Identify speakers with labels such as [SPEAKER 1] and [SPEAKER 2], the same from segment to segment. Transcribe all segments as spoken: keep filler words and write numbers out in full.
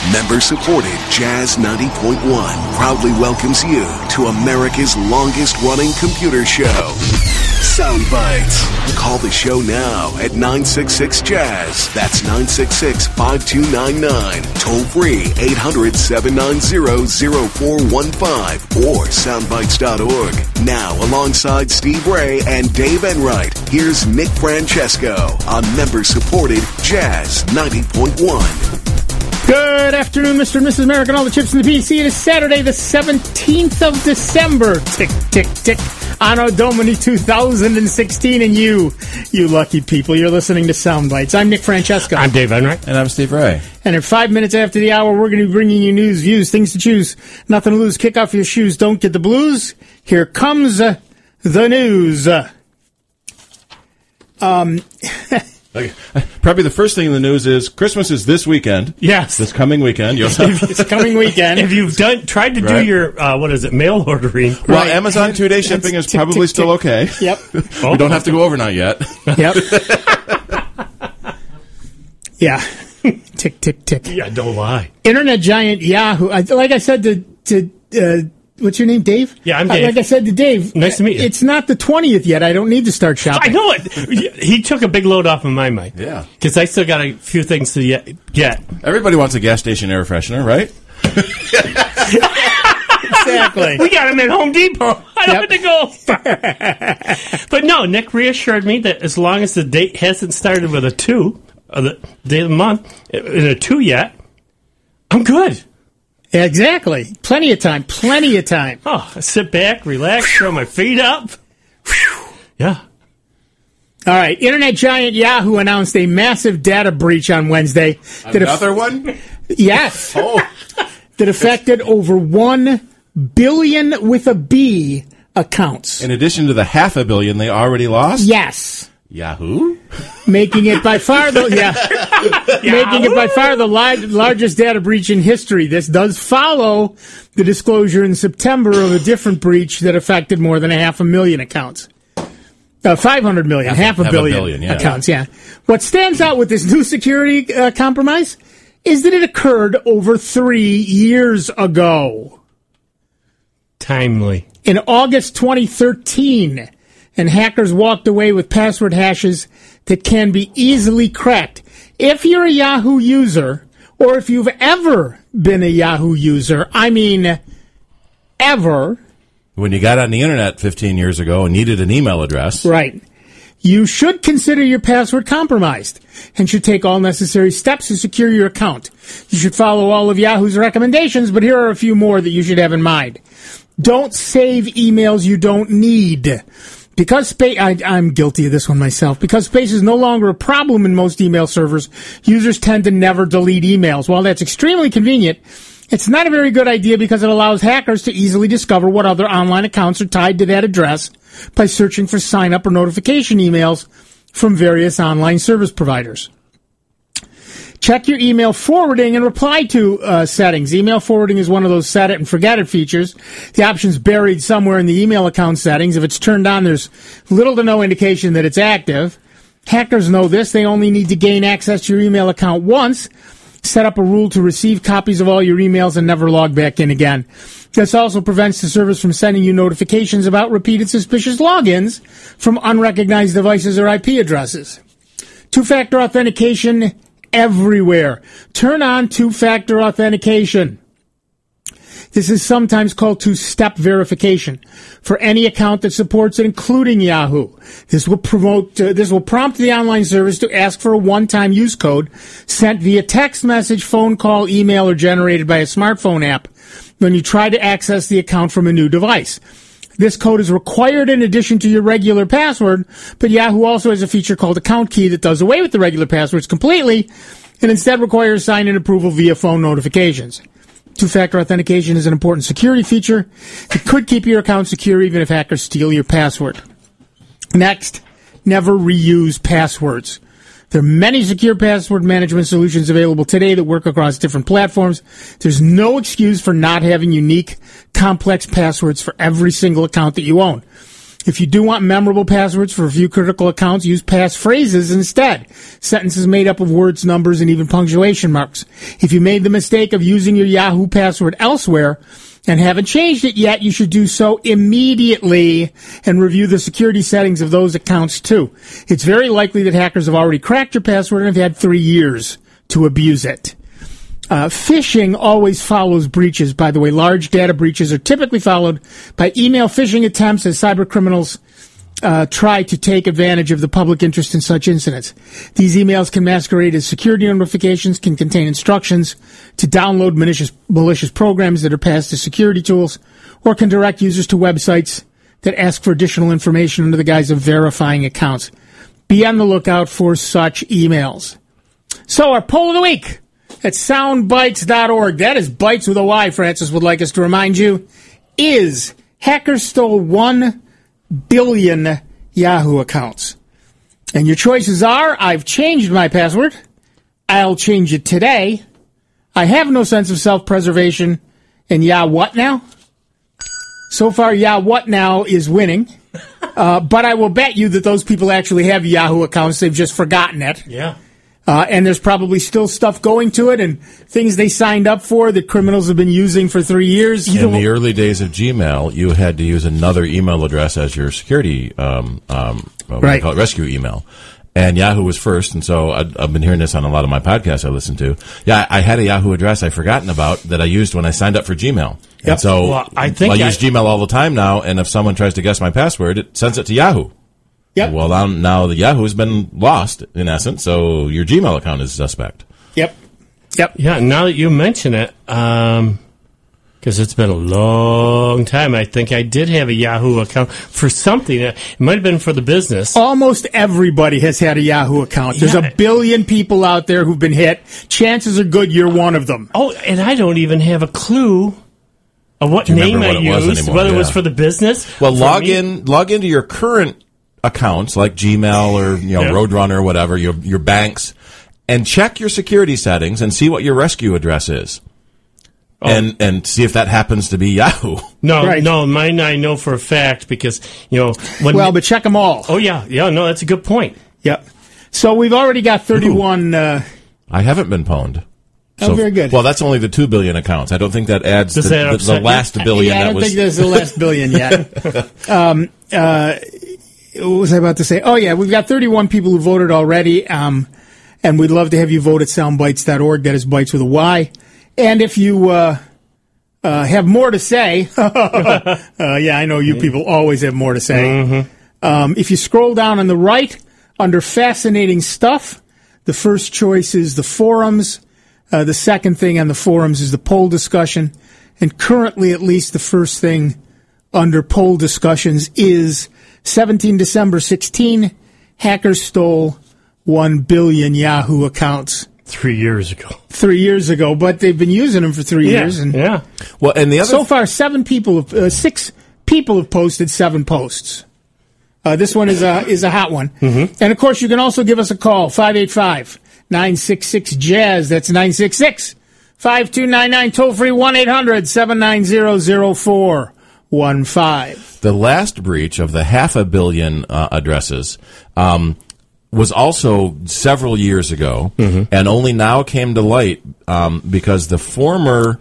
[SPEAKER 1] Member-supported Jazz ninety point one proudly welcomes you to America's longest-running computer show, Soundbites. Call the show now at nine six six Jazz. That's nine six six, five two nine nine. Toll free eight hundred, seven nine zero, zero four one five or soundbites dot org. Now, alongside Steve Ray and Dave Enright, here's Nick Francesco on member-supported Jazz ninety point one.
[SPEAKER 2] Good afternoon, Mister and Missus America, and all the chips in the P C. It is Saturday, the seventeenth of December. Tick, tick, tick. Anno Domini two thousand sixteen, and you, you lucky people, you're listening to Soundbites. I'm Nick Francesco.
[SPEAKER 3] I'm Dave Enright.
[SPEAKER 4] And I'm Steve Ray.
[SPEAKER 2] And in five minutes after the hour, we're going to be bringing you news, views, things to choose. Nothing to lose. Kick off your shoes. Don't get the blues. Here comes uh, the news. Uh, um...
[SPEAKER 4] Okay. Probably the first thing in the news is Christmas is this weekend.
[SPEAKER 3] Yes.
[SPEAKER 4] This coming weekend. You'll
[SPEAKER 2] It's coming weekend.
[SPEAKER 3] If you've done tried to
[SPEAKER 4] Right.
[SPEAKER 3] do your, uh, what is it, mail ordering.
[SPEAKER 4] Well,
[SPEAKER 2] Right.
[SPEAKER 4] Amazon two-day shipping is
[SPEAKER 2] Tick,
[SPEAKER 4] probably
[SPEAKER 2] tick,
[SPEAKER 4] still
[SPEAKER 2] tick.
[SPEAKER 4] okay.
[SPEAKER 2] Yep.
[SPEAKER 4] We don't have to go overnight yet.
[SPEAKER 2] Yep. Yeah. Tick, tick, tick.
[SPEAKER 3] Yeah, don't lie.
[SPEAKER 2] Internet giant Yahoo. I, like I said to, to uh, what's your name, Dave?
[SPEAKER 3] Yeah, I'm
[SPEAKER 2] Uh,
[SPEAKER 3] Dave.
[SPEAKER 2] Like I said to Dave.
[SPEAKER 3] Nice to meet you.
[SPEAKER 2] It's not the twentieth yet. I don't need to start shopping.
[SPEAKER 3] I know it. He took a big load off of my mind.
[SPEAKER 4] Yeah.
[SPEAKER 3] Because I still got a few things to yet get.
[SPEAKER 4] Everybody wants a gas station air freshener, right?
[SPEAKER 2] Exactly.
[SPEAKER 3] We got him at Home Depot. I don't
[SPEAKER 2] Yep.
[SPEAKER 3] have to go. But no, Nick reassured me that as long as the date hasn't started with a two, or the day of the month, in a two yet, I'm good.
[SPEAKER 2] Exactly. Plenty of time. Plenty of time.
[SPEAKER 3] Oh, I sit back, relax, throw my feet up. Yeah.
[SPEAKER 2] All right. Internet giant Yahoo announced a massive data breach on Wednesday. that aff-
[SPEAKER 4] Another one?
[SPEAKER 2] yes.
[SPEAKER 4] Oh.
[SPEAKER 2] That affected over one billion with a B accounts.
[SPEAKER 4] In addition to the half a billion they already lost?
[SPEAKER 2] Yes.
[SPEAKER 4] Yahoo?
[SPEAKER 2] Making it by far the yeah, making it by far the li- largest data breach in history. This does follow the disclosure in September of a different breach that affected more than a half a million accounts. Uh, five hundred million, half, half, a,
[SPEAKER 4] half
[SPEAKER 2] billion
[SPEAKER 4] a billion yeah.
[SPEAKER 2] accounts, yeah. What stands out with this new security uh, compromise is that it occurred over three years ago.
[SPEAKER 3] Timely.
[SPEAKER 2] In August twenty thirteen, and hackers walked away with password hashes that can be easily cracked. If you're a Yahoo user, or if you've ever been a Yahoo user, I mean, ever,
[SPEAKER 4] When you got on the internet fifteen years ago and needed an email address.
[SPEAKER 2] right, you should consider your password compromised and should take all necessary steps to secure your account. You should follow all of Yahoo's recommendations, but here are a few more that you should have in mind. Don't save emails you don't need. Because space, I, I'm guilty of this one myself. Because space is no longer a problem in most email servers, users tend to never delete emails. While that's extremely convenient, it's not a very good idea because it allows hackers to easily discover what other online accounts are tied to that address by searching for sign-up or notification emails from various online service providers. Check your email forwarding and reply to uh, settings. Email forwarding is one of those set it and forget it features. The option's buried somewhere in the email account settings. If it's turned on, there's little to no indication that it's active. Hackers know this. They only need to gain access to your email account once. Set up a rule to receive copies of all your emails and never log back in again. This also prevents the service from sending you notifications about repeated suspicious logins from unrecognized devices or I P addresses. Two-factor authentication everywhere. Turn on two-factor authentication. This is sometimes called two-step verification for any account that supports it, including Yahoo. This will promote. Uh, this will prompt the online service to ask for a one-time use code sent via text message, phone call, email, or generated by a smartphone app when you try to access the account from a new device. This code is required in addition to your regular password, but Yahoo also has a feature called Account Key that does away with the regular passwords completely and instead requires sign-in approval via phone notifications. Two-factor authentication is an important security feature that could keep your account secure even if hackers steal your password. Next, never reuse passwords. There are many secure password management solutions available today that work across different platforms. There's no excuse for not having unique, complex passwords for every single account that you own. If you do want memorable passwords for a few critical accounts, use passphrases instead. Sentences made up of words, numbers, and even punctuation marks. If you made the mistake of using your Yahoo password elsewhere and haven't changed it yet, you should do so immediately and review the security settings of those accounts too. It's very likely that hackers have already cracked your password and have had three years to abuse it. Uh, phishing always follows breaches, by the way. Large data breaches are typically followed by email phishing attempts as cyber criminals uh, try to take advantage of the public interest in such incidents. These emails can masquerade as security notifications, can contain instructions to download malicious, malicious programs that are passed as security tools, or can direct users to websites that ask for additional information under the guise of verifying accounts. Be on the lookout for such emails. So, our poll of the week at soundbites dot org. That is Bites with a Y, Francis would like us to remind you. Is hackers stole one billion Yahoo accounts? And your choices are, I've changed my password, I'll change it today, I have no sense of self-preservation, and yeah, what now? So far, yeah, what now is winning. Uh, but I will bet you that those people actually have Yahoo accounts. They've just forgotten it.
[SPEAKER 3] Yeah.
[SPEAKER 2] Uh, and there's probably still stuff going to it and things they signed up for that criminals have been using for three years.
[SPEAKER 4] In the early days of Gmail, you had to use another email address as your security, um, um, what do you
[SPEAKER 2] Right.
[SPEAKER 4] call it, rescue email. And Yahoo was first, and so I've, I've been hearing this on a lot of my podcasts I listen to. Yeah, I had a Yahoo address I'd forgotten about that I used when I signed up for Gmail.
[SPEAKER 2] Yep.
[SPEAKER 4] And so
[SPEAKER 3] Well, I think
[SPEAKER 4] I
[SPEAKER 3] I-
[SPEAKER 4] use Gmail all the time now, and if someone tries to guess my password, it sends it to Yahoo.
[SPEAKER 2] Yep.
[SPEAKER 4] Well, now, now the Yahoo's been lost, in essence, so your Gmail account is suspect.
[SPEAKER 2] Yep. Yep.
[SPEAKER 3] Yeah, now that you mention it, um, because it's been a long time, I think I did have a Yahoo account for something. It might have been for the business.
[SPEAKER 2] Almost everybody has had a Yahoo account. There's
[SPEAKER 3] Yeah.
[SPEAKER 2] a billion people out there who've been hit. Chances are good you're one of them.
[SPEAKER 3] Oh, and I don't even have a clue of what
[SPEAKER 4] you
[SPEAKER 3] name
[SPEAKER 4] remember
[SPEAKER 3] I
[SPEAKER 4] what it was
[SPEAKER 3] used,
[SPEAKER 4] anymore?
[SPEAKER 3] whether it was
[SPEAKER 4] Yeah.
[SPEAKER 3] for the business.
[SPEAKER 4] Well,
[SPEAKER 3] for
[SPEAKER 4] log
[SPEAKER 3] me.
[SPEAKER 4] in, log into your current accounts like Gmail or you know
[SPEAKER 3] Yeah.
[SPEAKER 4] Roadrunner or whatever, your your banks, and check your security settings and see what your rescue address is,
[SPEAKER 3] Oh.
[SPEAKER 4] and and see if that happens to be Yahoo.
[SPEAKER 3] No,
[SPEAKER 2] Right.
[SPEAKER 3] no, mine I know for a fact because, you know, when.
[SPEAKER 2] Well, but check them all.
[SPEAKER 3] oh, yeah, yeah, no, that's a good point.
[SPEAKER 2] Yep. So we've already got thirty-one. Uh,
[SPEAKER 4] I haven't been pwned.
[SPEAKER 2] Oh, very good.
[SPEAKER 4] Well, that's only the two billion accounts. I don't think that adds
[SPEAKER 3] Does
[SPEAKER 4] the,
[SPEAKER 3] that
[SPEAKER 4] the, the
[SPEAKER 3] upset you?
[SPEAKER 4] last billion.
[SPEAKER 2] yeah, I
[SPEAKER 4] that
[SPEAKER 2] don't
[SPEAKER 4] was
[SPEAKER 2] think there's the last billion yet. um, uh, what was I about to say? Oh, yeah, we've got thirty-one people who voted already, um, and we'd love to have you vote at soundbites dot org. That is Bites with a Y. And if you uh, uh, have more to say, uh, yeah, I know you people always have more to say.
[SPEAKER 3] Mm-hmm.
[SPEAKER 2] Um, if you scroll down on the right, under Fascinating Stuff, the first choice is the forums. Uh, the second thing on the forums is the poll discussion. And currently, at least, the first thing under poll discussions is seventeen December sixteen, hackers stole one billion Yahoo accounts
[SPEAKER 3] Three years ago.
[SPEAKER 2] three years ago, but they've been using them for three years. And
[SPEAKER 3] yeah.
[SPEAKER 4] well, and the other
[SPEAKER 2] so far, seven people, have, uh, six people have posted seven posts. Uh, this one is a is a hot one. Mm-hmm. And of course, you can also give us a call, five eight five, nine six six, jazz. That's nine six six, five two nine nine, toll free one eight hundred, seven nine zero, zero four one five.
[SPEAKER 4] the last breach of the half a billion uh, addresses um, was also several years ago, and only now came to light um, because the former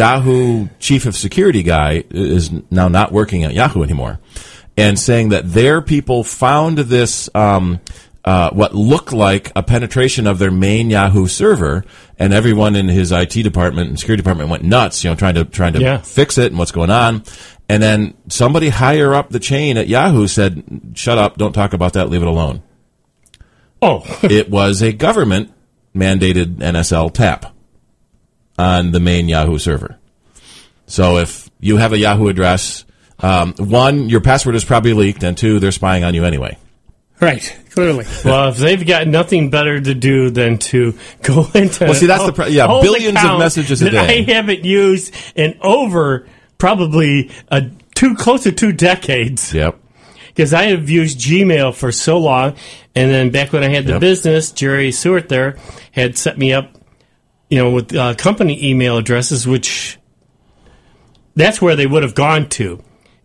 [SPEAKER 4] Yahoo chief of security guy is now not working at Yahoo anymore, and saying that their people found this um, uh, what looked like a penetration of their main Yahoo server, and everyone in his I T department and security department went nuts, you know, trying to trying to
[SPEAKER 3] Yeah.
[SPEAKER 4] fix it and what's going on. And then somebody higher up the chain at Yahoo said, "Shut up! Don't talk about that. Leave it alone."
[SPEAKER 3] Oh,
[SPEAKER 4] It was a government mandated N S L tap on the main Yahoo server. So if you have a Yahoo address, um, one, your password is probably leaked, and two, they're spying on you anyway.
[SPEAKER 2] Right, clearly.
[SPEAKER 3] well, if they've got nothing better to do than to go into
[SPEAKER 4] Well, see, that's the pro- yeah,
[SPEAKER 3] old
[SPEAKER 4] billions of
[SPEAKER 3] account
[SPEAKER 4] messages a
[SPEAKER 3] that
[SPEAKER 4] day.
[SPEAKER 3] I haven't used in over probably a two close to two decades.
[SPEAKER 4] Yep.
[SPEAKER 3] Because I have used Gmail for so long, and then back when I had the
[SPEAKER 4] Yep.
[SPEAKER 3] business, Jerry Seward there had set me up, you know, with uh, company email addresses, which that's where they would have gone to.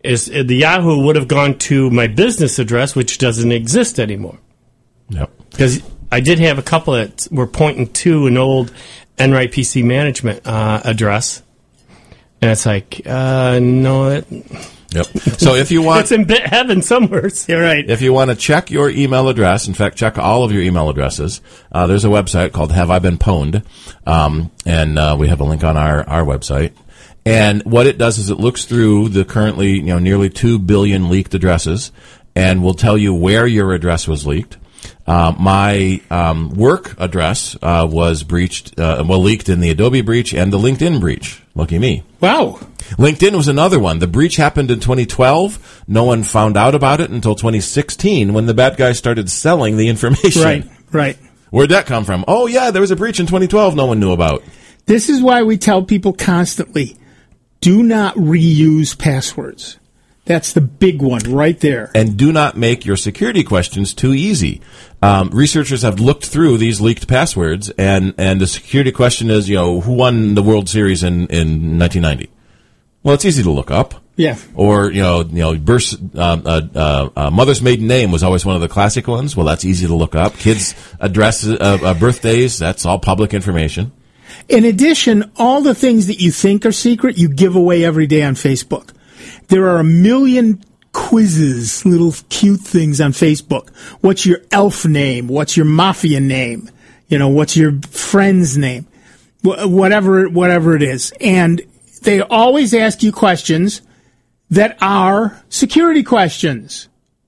[SPEAKER 3] is uh, the Yahoo would have gone to my business address, which doesn't exist anymore.
[SPEAKER 4] Yep.
[SPEAKER 3] Because I did have a couple that were pointing to an old N R I P C management uh, address. And it's like, uh, no, it...
[SPEAKER 4] Yep. So if you want,
[SPEAKER 3] it's in bit heaven somewhere.
[SPEAKER 2] You're right.
[SPEAKER 4] If you want to check your email address, in fact, check all of your email addresses. Uh, there's a website called Have I Been Pwned, um, and uh, we have a link on our our website. And what it does is it looks through the currently, you know, nearly two billion leaked addresses, and will tell you where your address was leaked. Uh, my um, work address uh, was breached, uh, well, leaked in the Adobe breach and the LinkedIn breach. Lucky me.
[SPEAKER 2] Wow.
[SPEAKER 4] LinkedIn was another one. The breach happened in twenty twelve. No one found out about it until twenty sixteen when the bad guys started selling the information.
[SPEAKER 2] Right, right.
[SPEAKER 4] Where'd that come from? Oh, yeah, there was a breach in twenty twelve no one knew about.
[SPEAKER 2] This is why we tell people constantly, do not reuse passwords. That's the big one right there.
[SPEAKER 4] And do not make your security questions too easy. Um, researchers have looked through these leaked passwords, and, and the security question is, you know, who won the World Series in, in nineteen ninety? Well, it's easy to look up.
[SPEAKER 2] Yeah.
[SPEAKER 4] Or, you know, you know, birth, um, uh, uh, uh, mother's maiden name was always one of the classic ones. Well, that's easy to look up. Kids' addresses, uh, uh, birthdays, that's all public information.
[SPEAKER 2] In addition, all the things that you think are secret, you give away every day on Facebook. There are a million quizzes, little cute things on Facebook. What's your elf name? What's your mafia name? You know, what's your friend's name? Wh- whatever, whatever it is. And they always ask you questions that are security questions.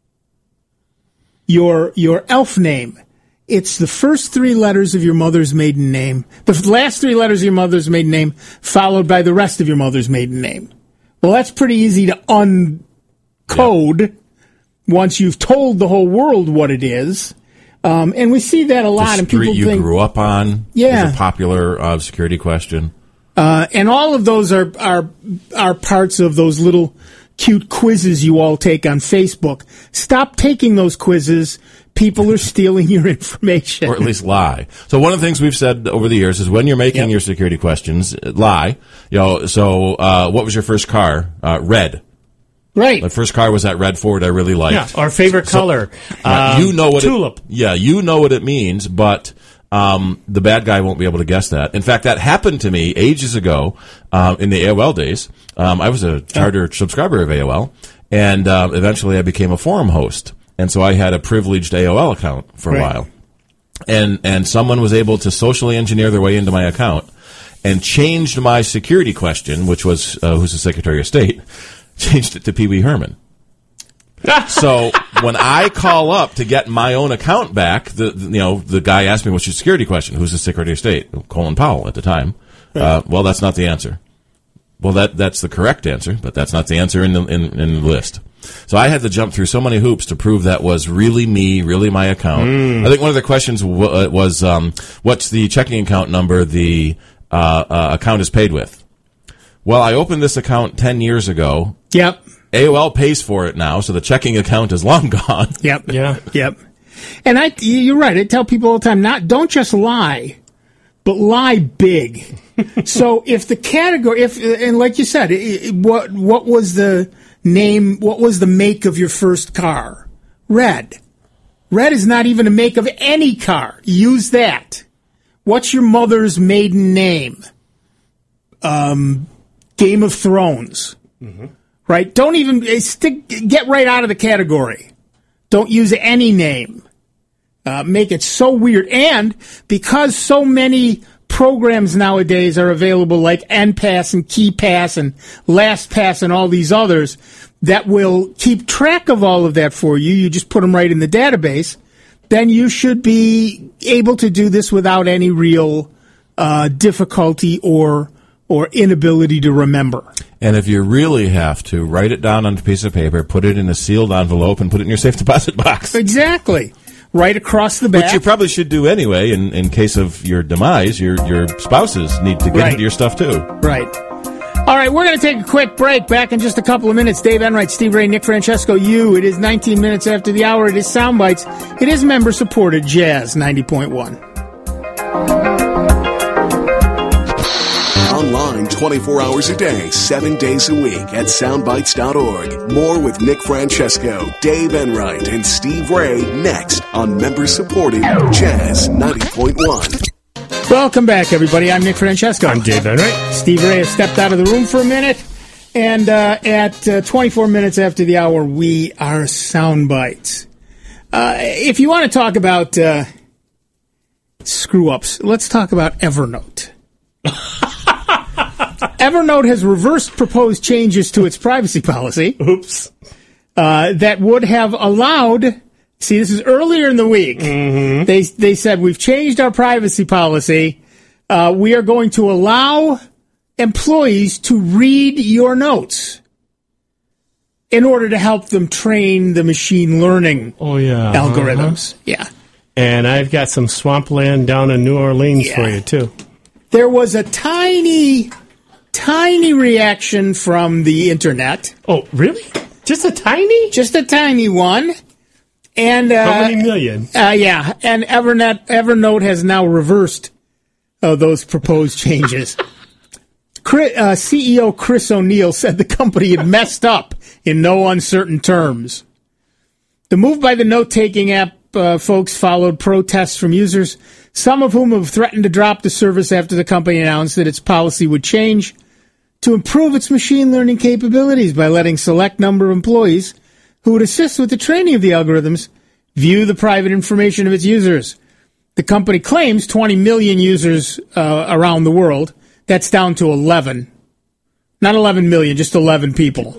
[SPEAKER 2] Your, your elf name. It's the first three letters of your mother's maiden name. The last three letters of your mother's maiden name, followed by the rest of your mother's maiden name. Well, that's pretty easy to uncode yep. once you've told the whole world what it is. Um, and we see that a lot.
[SPEAKER 4] The
[SPEAKER 2] and people
[SPEAKER 4] street you
[SPEAKER 2] think,
[SPEAKER 4] grew up on
[SPEAKER 2] yeah.
[SPEAKER 4] is a popular uh, security question.
[SPEAKER 2] Uh, and all of those are, are are parts of those little cute quizzes you all take on Facebook. Stop taking those quizzes. People are stealing your information.
[SPEAKER 4] Or at least lie. So one of the things we've said over the years is when you're making yep. your security questions, lie. You know, so uh, what was your first car? Uh, red.
[SPEAKER 2] Right.
[SPEAKER 4] My first car was that red Ford I really liked.
[SPEAKER 3] Yeah, our favorite
[SPEAKER 4] so,
[SPEAKER 3] color.
[SPEAKER 4] Uh,
[SPEAKER 3] um,
[SPEAKER 4] you know what
[SPEAKER 3] tulip.
[SPEAKER 4] It, yeah, you know what it means, but um, the bad guy won't be able to guess that. In fact, that happened to me ages ago um, in the A O L days. Um, I was a charter subscriber of A O L, and uh, eventually I became a forum host. And so I had a privileged A O L account for a right. while. And and someone was able to socially engineer their way into my account and changed my security question, which was, uh, who's the Secretary of State, changed it to Pee Wee Herman. So when I call up to get my own account back, the, the you know the guy asked me, what's your security question? Who's the Secretary of State? Colin Powell at the time. Right. Uh, well, that's not the answer. Well, that that's the correct answer, but that's not the answer in the, in, in the list. So I had to jump through so many hoops to prove that was really me, really my account. Mm. I think one of the questions w- was, um, what's the checking account number the uh, uh, account is paid with? Well, I opened this account ten years ago.
[SPEAKER 2] Yep.
[SPEAKER 4] A O L pays for it now, so the checking account is long gone.
[SPEAKER 2] Yep. Yeah. Yep. And I, you're right. I tell people all the time, not don't just lie, but lie big. So if the category, if and like you said, it, what what was the name? What was the make of your first car? Red. Red is not even a make of any car. Use that. What's your mother's maiden name? Um, Game of Thrones. Mm-hmm. Right? Don't even stick. Get right out of the category. Don't use any name. Uh, make it so weird. And because so many programs nowadays are available like N pass and KeyPass and LastPass and all these others that will keep track of all of that for you. You just put them right in the database. Then you should be able to do this without any real uh, difficulty or or inability to remember.
[SPEAKER 4] And if you really have to, write it down on a piece of paper, put it in a sealed envelope, and put it in your safe deposit box.
[SPEAKER 2] Exactly. Right across the back.
[SPEAKER 4] Which you probably should do anyway, in, in case of your demise. Your your spouses need to get
[SPEAKER 2] right.
[SPEAKER 4] into your stuff, too.
[SPEAKER 2] Right. All right, we're going to take a quick break. Back in just a couple of minutes. Dave Enright, Steve Ray, Nick Francesco, you. It is nineteen minutes after the hour. It is Soundbites. It is member-supported Jazz ninety point one.
[SPEAKER 1] Online, twenty-four hours a day, seven days a week at soundbites dot org. More with Nick Francesco, Dave Enright, and Steve Ray next on member-supported Jazz ninety point one.
[SPEAKER 2] Welcome back, everybody. I'm Nick Francesco.
[SPEAKER 3] I'm Dave Enright.
[SPEAKER 2] Steve Ray has stepped out of the room for a minute. And uh, at uh, twenty-four minutes after the hour, we are Soundbites. Uh, if you want to talk about uh, screw-ups, let's talk about Evernote. Evernote has reversed proposed changes to its privacy policy.
[SPEAKER 3] Oops.
[SPEAKER 2] Uh, that would have allowed... See, this is earlier in the week.
[SPEAKER 3] Mm-hmm.
[SPEAKER 2] They they said, we've changed our privacy policy. Uh, we are going to allow employees to read your notes in order to help them train the machine learning
[SPEAKER 3] oh, yeah.
[SPEAKER 2] algorithms.
[SPEAKER 3] Uh-huh.
[SPEAKER 2] Yeah.
[SPEAKER 3] And I've got some swampland down in New Orleans
[SPEAKER 2] Yeah.
[SPEAKER 3] for you, too.
[SPEAKER 2] There was a tiny, tiny reaction from the internet.
[SPEAKER 3] Oh, really? Just a tiny?
[SPEAKER 2] Just a tiny one. And uh,
[SPEAKER 3] How many million?
[SPEAKER 2] Uh, yeah, and Evernet, Evernote has now reversed uh, those proposed changes. Chris, uh, C E O Chris O'Neill said the company had messed up in no uncertain terms. The move by the note-taking app uh, folks followed protests from users, some of whom have threatened to drop the service after the company announced that its policy would change to improve its machine learning capabilities by letting select number of employees who would assist with the training of the algorithms view the private information of its users. The company claims twenty million users uh, around the world. That's down to eleven. Not eleven million, just eleven people.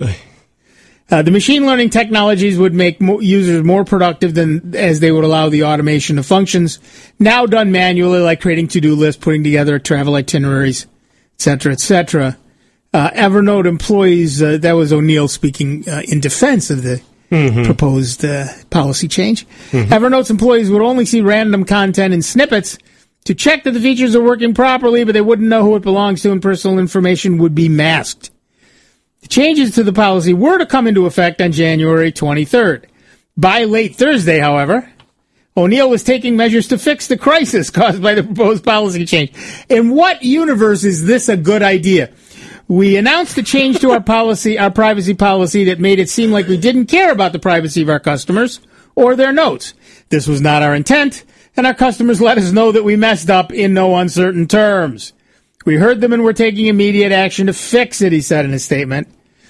[SPEAKER 2] Uh, the machine learning technologies would make mo- users more productive than as they would allow the automation of functions now done manually, like creating to-do lists, putting together travel itineraries, et cetera, et cetera. Uh, Evernote employees, uh, that was O'Neill speaking uh, in defense of the mm-hmm. proposed uh, policy change. Mm-hmm. Evernote's employees would only see random content in snippets to check that the features are working properly, but they wouldn't know who it belongs to, and personal information would be masked. The changes to the policy were to come into effect on January twenty-third. By late Thursday, however, O'Neill was taking measures to fix the crisis caused by the proposed policy change. In what universe is this a good idea? We announced a change to our policy, our privacy policy, that made it seem like we didn't care about the privacy of our customers or their notes. This was not our intent, and our customers let us know that we messed up in no uncertain terms. We heard them and we're taking immediate action to fix it, he said in a statement.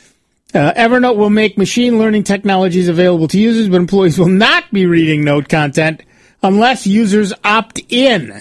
[SPEAKER 2] Uh, Evernote will make machine learning technologies available to users, but employees will not be reading note content unless users opt in.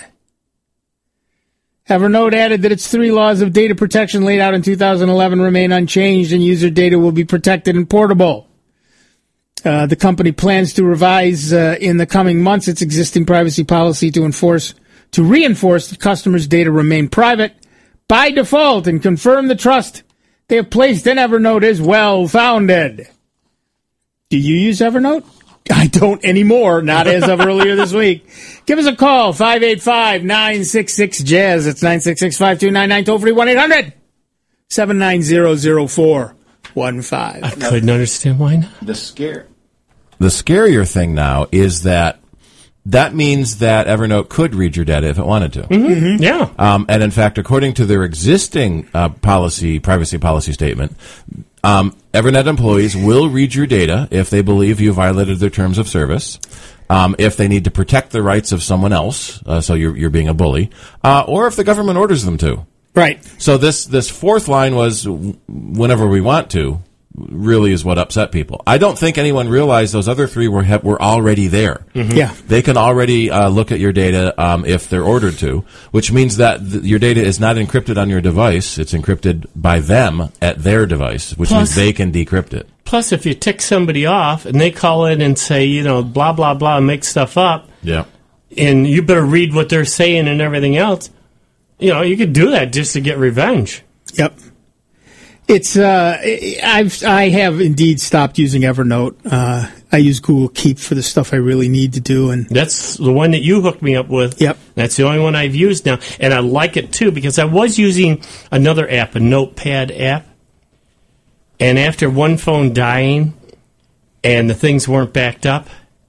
[SPEAKER 2] Evernote added that its three laws of data protection laid out in two thousand eleven remain unchanged, and user data will be protected and portable. Uh, the company plans to revise uh, in the coming months its existing privacy policy to enforce, to reinforce that customers' data remain private by default and confirm the trust they have placed in Evernote is well-founded. Do you use Evernote? I don't anymore, not as of earlier this week. Give us a call, five eight five, nine six six, jazz. That's nine six six, five two nine nine, toll free, one eight hundred, seven nine zero, zero four one five.
[SPEAKER 3] I couldn't understand why not.
[SPEAKER 5] The scare.
[SPEAKER 4] The scarier thing now is that that means that Evernote could read your data if it wanted to.
[SPEAKER 3] Mm-hmm. Mm-hmm. Yeah.
[SPEAKER 4] Um, and in fact, according to their existing uh, policy, privacy policy statement, um, Evernote employees will read your data if they believe you violated their terms of service, um, if they need to protect the rights of someone else, uh, so you're, you're being a bully, uh, or if the government orders them to.
[SPEAKER 2] Right.
[SPEAKER 4] So this, this fourth line was whenever we want to, really is what upset people. I don't think anyone realized those other three were have, were already there.
[SPEAKER 2] Mm-hmm. Yeah,
[SPEAKER 4] they can already uh, look at your data um, if they're ordered to, which means that th- your data is not encrypted on your device. It's encrypted by them at their device, which
[SPEAKER 3] Plus,
[SPEAKER 4] means they can decrypt it.
[SPEAKER 3] Plus, if you tick somebody off and they call in and say, you know, blah blah blah, and make stuff up,
[SPEAKER 4] yeah,
[SPEAKER 3] and you better read what they're saying and everything else, you know, you could do that just to get revenge.
[SPEAKER 2] Yep. It's uh, I've I have indeed stopped using Evernote. Uh, I use Google Keep for the stuff I really need to do, and
[SPEAKER 3] that's the one that you hooked me up with.
[SPEAKER 2] Yep,
[SPEAKER 3] that's the only one I've used now, and I like it too because I was using another app, a Notepad app, and after one phone dying, and the things weren't backed up.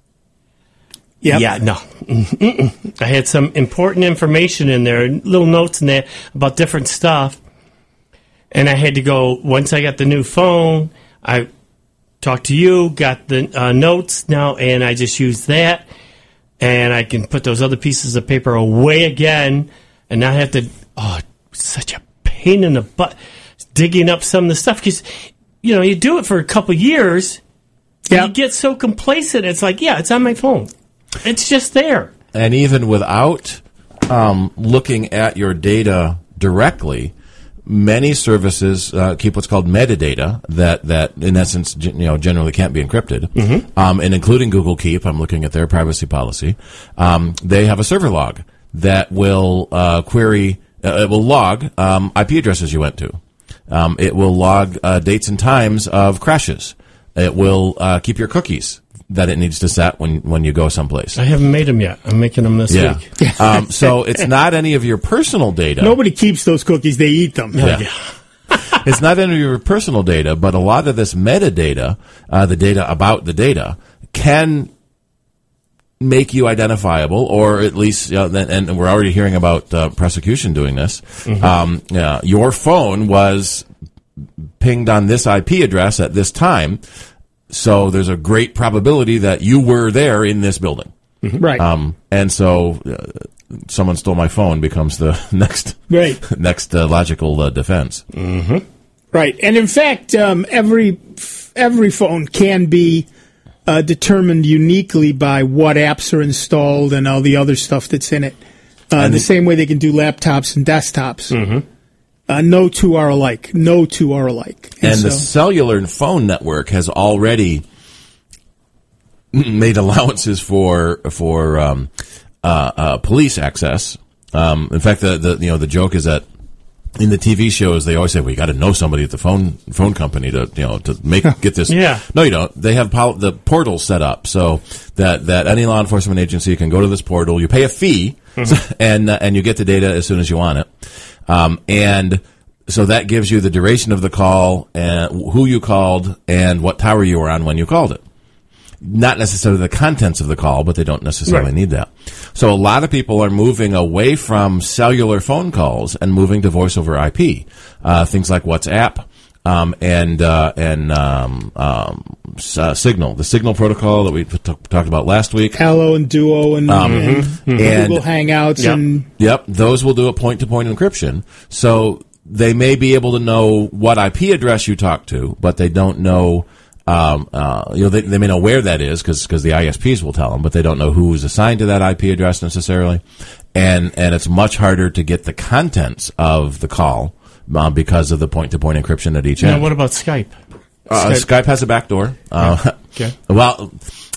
[SPEAKER 2] Yep.
[SPEAKER 3] Yeah, no. I had some important information in there, little notes in there about different stuff. and I had to go, once I got the new phone, I talked to you, got the uh, notes now, and I just use that, and I can put those other pieces of paper away again, and not have to, oh, such a pain in the butt, digging up some of the stuff, because, you know, you do it for a couple years,
[SPEAKER 2] Yep.
[SPEAKER 3] you get so complacent, it's like, yeah, it's on my phone. It's just there.
[SPEAKER 4] And even without um, looking at your data directly, many services uh, keep what's called metadata that, that in essence, you know, generally can't be encrypted. Mm-hmm. Um, and including Google Keep, I'm looking at their privacy policy. Um, they have a server log that will uh, query, uh, it will log um, I P addresses you went to. Um, it will log uh, dates and times of crashes. It will uh, keep your cookies that it needs to set when, when you go someplace.
[SPEAKER 3] I haven't made them yet. I'm making them this
[SPEAKER 4] Yeah.
[SPEAKER 3] week.
[SPEAKER 4] um, so it's not any of your personal data.
[SPEAKER 2] Nobody keeps those cookies; they eat them.
[SPEAKER 4] Yeah. It's not any of your personal data, but a lot of this metadata, uh, the data about the data, can make you identifiable, or at least, uh, and we're already hearing about uh, prosecution doing this. Mm-hmm. Um, yeah, your phone was pinged on this I P address at this time, so there's a great probability that you were there in this building.
[SPEAKER 2] Mm-hmm. Right.
[SPEAKER 4] Um, and so uh, someone stole my phone becomes the next
[SPEAKER 2] right.
[SPEAKER 4] next uh, logical uh, defense.
[SPEAKER 2] Mm-hmm. Right. And in fact, um, every every phone can be uh, determined uniquely by what apps are installed and all the other stuff that's in it. Uh, the, the same way they can do laptops and desktops.
[SPEAKER 3] Mm-hmm.
[SPEAKER 2] Uh, no two are alike. No two are alike.
[SPEAKER 4] And, and
[SPEAKER 2] so,
[SPEAKER 4] the cellular phone network has already made allowances for for um, uh, uh, police access. Um, in fact, the, the you know the joke is that in the T V shows they always say, "Well, you got to know somebody at the phone phone company to you know to make get this."
[SPEAKER 3] Yeah.
[SPEAKER 4] No, you don't. They have pol- the portal set up so that that any law enforcement agency can go to this portal. You pay a fee, mm-hmm. and uh, and you get the data as soon as you want it. Um, and so that gives you the duration of the call, and who you called, and what tower you were on when you called it. Not necessarily the contents of the call, but they don't necessarily right. need that. So a lot of people are moving away from cellular phone calls and moving to voice over I P. Uh, things like WhatsApp, um, and, uh, and, um, um, uh, Signal, the Signal protocol that we t- talked about last week.
[SPEAKER 2] Allo and Duo and, um, and, mm-hmm. and Google Hangouts
[SPEAKER 4] yep,
[SPEAKER 2] and.
[SPEAKER 4] Yep. Those will do a point to point encryption. So they may be able to know what I P address you talk to, but they don't know, Um, uh, you know, they, they may know where that is because because the I S Ps will tell them, but they don't know who's assigned to that I P address necessarily, and and it's much harder to get the contents of the call uh, because of the point-to-point encryption at each
[SPEAKER 3] now,
[SPEAKER 4] end.
[SPEAKER 3] what about Skype?
[SPEAKER 4] Uh, Skype? Skype has a backdoor. Uh,
[SPEAKER 3] okay.
[SPEAKER 4] Well,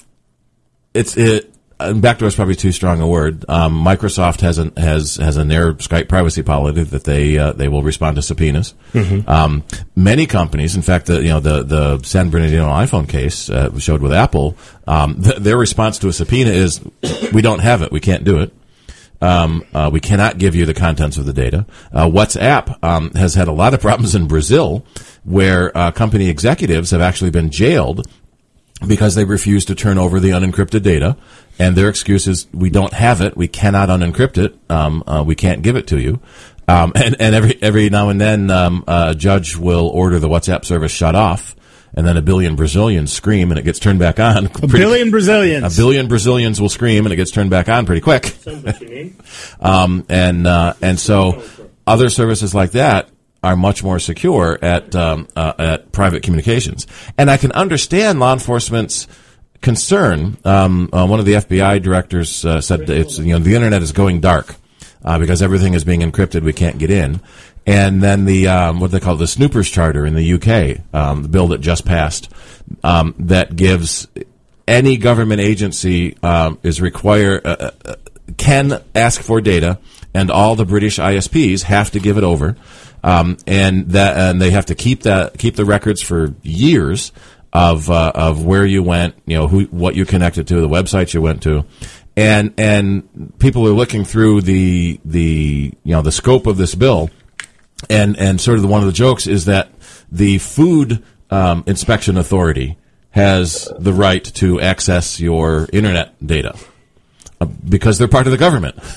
[SPEAKER 4] it's it. Uh, backdoor is probably too strong a word. Um, Microsoft has an, has has in their Skype privacy policy that they uh, they will respond to subpoenas. Mm-hmm. Um, many companies, in fact, the you know the the San Bernardino iPhone case uh, showed with Apple, um, th- their response to a subpoena is, "We don't have it. We can't do it. Um, uh, we cannot give you the contents of the data." Uh, WhatsApp um, has had a lot of problems in Brazil, where uh, company executives have actually been jailed because they refuse to turn over the unencrypted data. And their excuse is, we don't have it, we cannot unencrypt it, um, uh, we can't give it to you. Um, and, and every every now and then um, a judge will order the WhatsApp service shut off, and then a billion Brazilians scream and it gets turned back on.
[SPEAKER 2] A billion Brazilians.
[SPEAKER 4] A billion Brazilians will scream and it gets turned back on pretty quick.
[SPEAKER 3] Sounds like your name.
[SPEAKER 4] um, and, uh, and so other services like that are much more secure at um, uh, at private communications. And I can understand law enforcement's concern. Um, uh, one of the F B I directors uh, said that it's you know the internet is going dark uh, because everything is being encrypted. We can't get in. And then the um, what they call the Snoopers Charter in the U K, um, the bill that just passed, um, that gives any government agency um, is require uh, uh, can ask for data, and all the British I S Ps have to give it over, um, and that and they have to keep that keep the records for years of uh, of where you went, you know, who what you connected to, the websites you went to, and and people are looking through the the you know the scope of this bill, and and sort of the, one of the jokes is that the Food um, Inspection Authority has the right to access your internet data uh, because they're part of the government.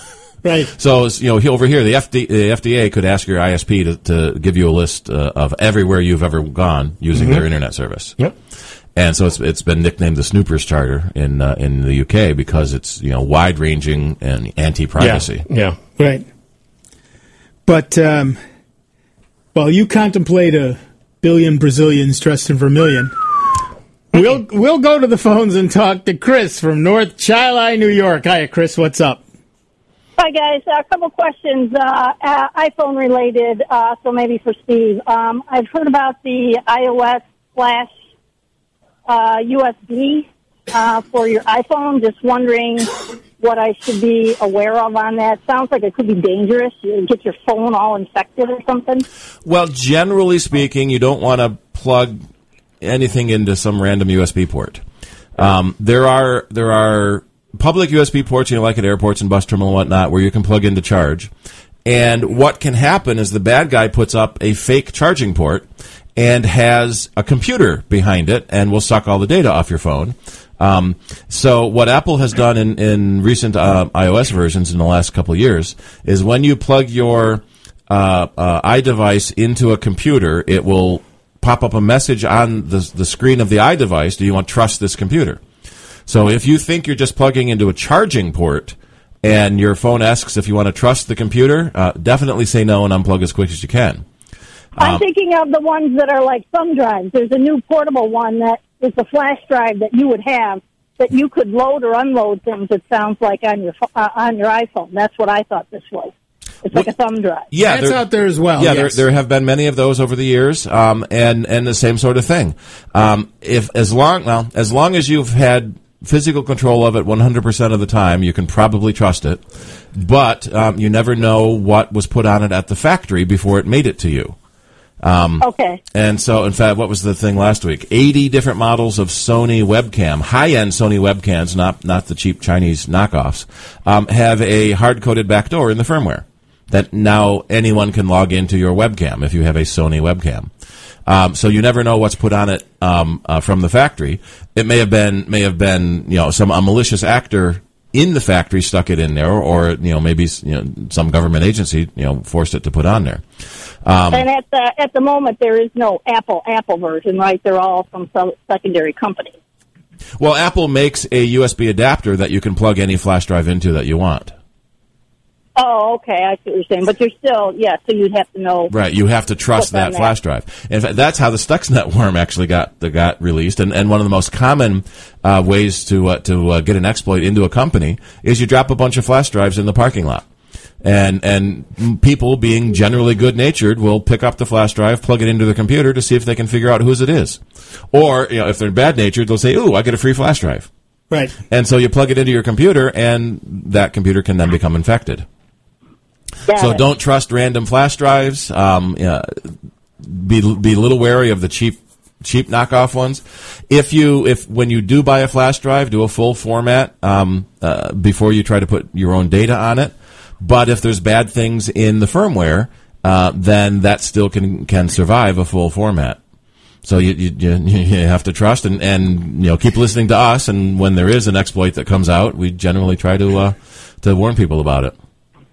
[SPEAKER 2] Right.
[SPEAKER 4] So, you know, over here, the, F D, the F D A could ask your I S P to, to give you a list uh, of everywhere you've ever gone using mm-hmm. their internet service.
[SPEAKER 3] Yep.
[SPEAKER 4] And so it's it's been nicknamed the Snoopers Charter in uh, in the U K because it's, you know, wide ranging and anti-privacy.
[SPEAKER 3] Yeah.
[SPEAKER 2] yeah. Right. But um, while you contemplate a billion Brazilians dressed in vermilion, we'll we'll go to the phones and talk to Chris from North Chi-Li, New York. Hiya, Chris. What's up?
[SPEAKER 5] Hi, guys. Uh, a couple questions, uh, uh, iPhone related, uh, so maybe for Steve. Um, I've heard about the iOS Flash uh, U S B uh, for your iPhone. Just wondering what I should be aware of on that. Sounds like it could be dangerous. You get your phone all infected or something.
[SPEAKER 4] Well, generally speaking, you don't want to plug anything into some random U S B port. Um, there are there are public U S B ports, you know, like at airports and bus terminal and whatnot, where you can plug in to charge. And what can happen is the bad guy puts up a fake charging port and has a computer behind it and will suck all the data off your phone. Um, so what Apple has done in, in recent uh, iOS versions in the last couple of years is when you plug your uh, uh, iDevice into a computer, it will pop up a message on the, the screen of the iDevice. Do you want to trust this computer? So if you think you're just plugging into a charging port and your phone asks if you want to trust the computer, uh, definitely say no and unplug as quick as you can.
[SPEAKER 5] I'm
[SPEAKER 4] um,
[SPEAKER 5] thinking of the ones that are like thumb drives. There's a new portable one that is a flash drive that you would have that you could load or unload things, it sounds like, on your uh, on your iPhone. That's what I thought this was. It's like a thumb drive.
[SPEAKER 4] Yeah,
[SPEAKER 2] that's out there as well.
[SPEAKER 4] Yeah,
[SPEAKER 2] yes.
[SPEAKER 4] there, there have been many of those over the years, um, and and the same sort of thing. Um, if as long well as long as you've had physical control of it one hundred percent of the time, you can probably trust it. But um, you never know what was put on it at the factory before it made it to you. Um,
[SPEAKER 5] okay.
[SPEAKER 4] And so, in fact, what was the thing last week? eighty different models of Sony webcam, high-end Sony webcams, not not the cheap Chinese knockoffs, um, have a hard-coded backdoor in the firmware that now anyone can log into your webcam if you have a Sony webcam. Um, so you never know what's put on it um, uh, from the factory. It may have been may have been you know some a malicious actor in the factory stuck it in there, or you know maybe you know some government agency you know forced it to put on there. Um,
[SPEAKER 5] and at the at the moment, there is no Apple Apple version, right? They're all from some secondary companies.
[SPEAKER 4] Well, Apple makes a U S B adapter that you can plug any flash drive into that you want.
[SPEAKER 5] Oh, okay, I see what you're saying. But you're still, yeah, so you'd have to know.
[SPEAKER 4] Right, you have to trust that flash drive. In fact, that's how the Stuxnet worm actually got got released. And, and one of the most common uh, ways to uh, to uh, get an exploit into a company is you drop a bunch of flash drives in the parking lot. And and people, being generally good-natured, will pick up the flash drive, plug it into the computer to see if they can figure out whose it is. Or, you know, if they're bad-natured, they'll say, ooh, I get a free flash drive.
[SPEAKER 2] Right.
[SPEAKER 4] And so you plug it into your computer, and that computer can then become infected.
[SPEAKER 5] Got
[SPEAKER 4] so
[SPEAKER 5] it.
[SPEAKER 4] Don't trust random flash drives. Um, uh, be be a little wary of the cheap cheap knockoff ones. If you if when you do buy a flash drive, do a full format um, uh, before you try to put your own data on it. But if there's bad things in the firmware, uh, then that still can can survive a full format. So you you, you have to trust and, and you know keep listening to us. And when there is an exploit that comes out, we generally try to uh, to warn people about it.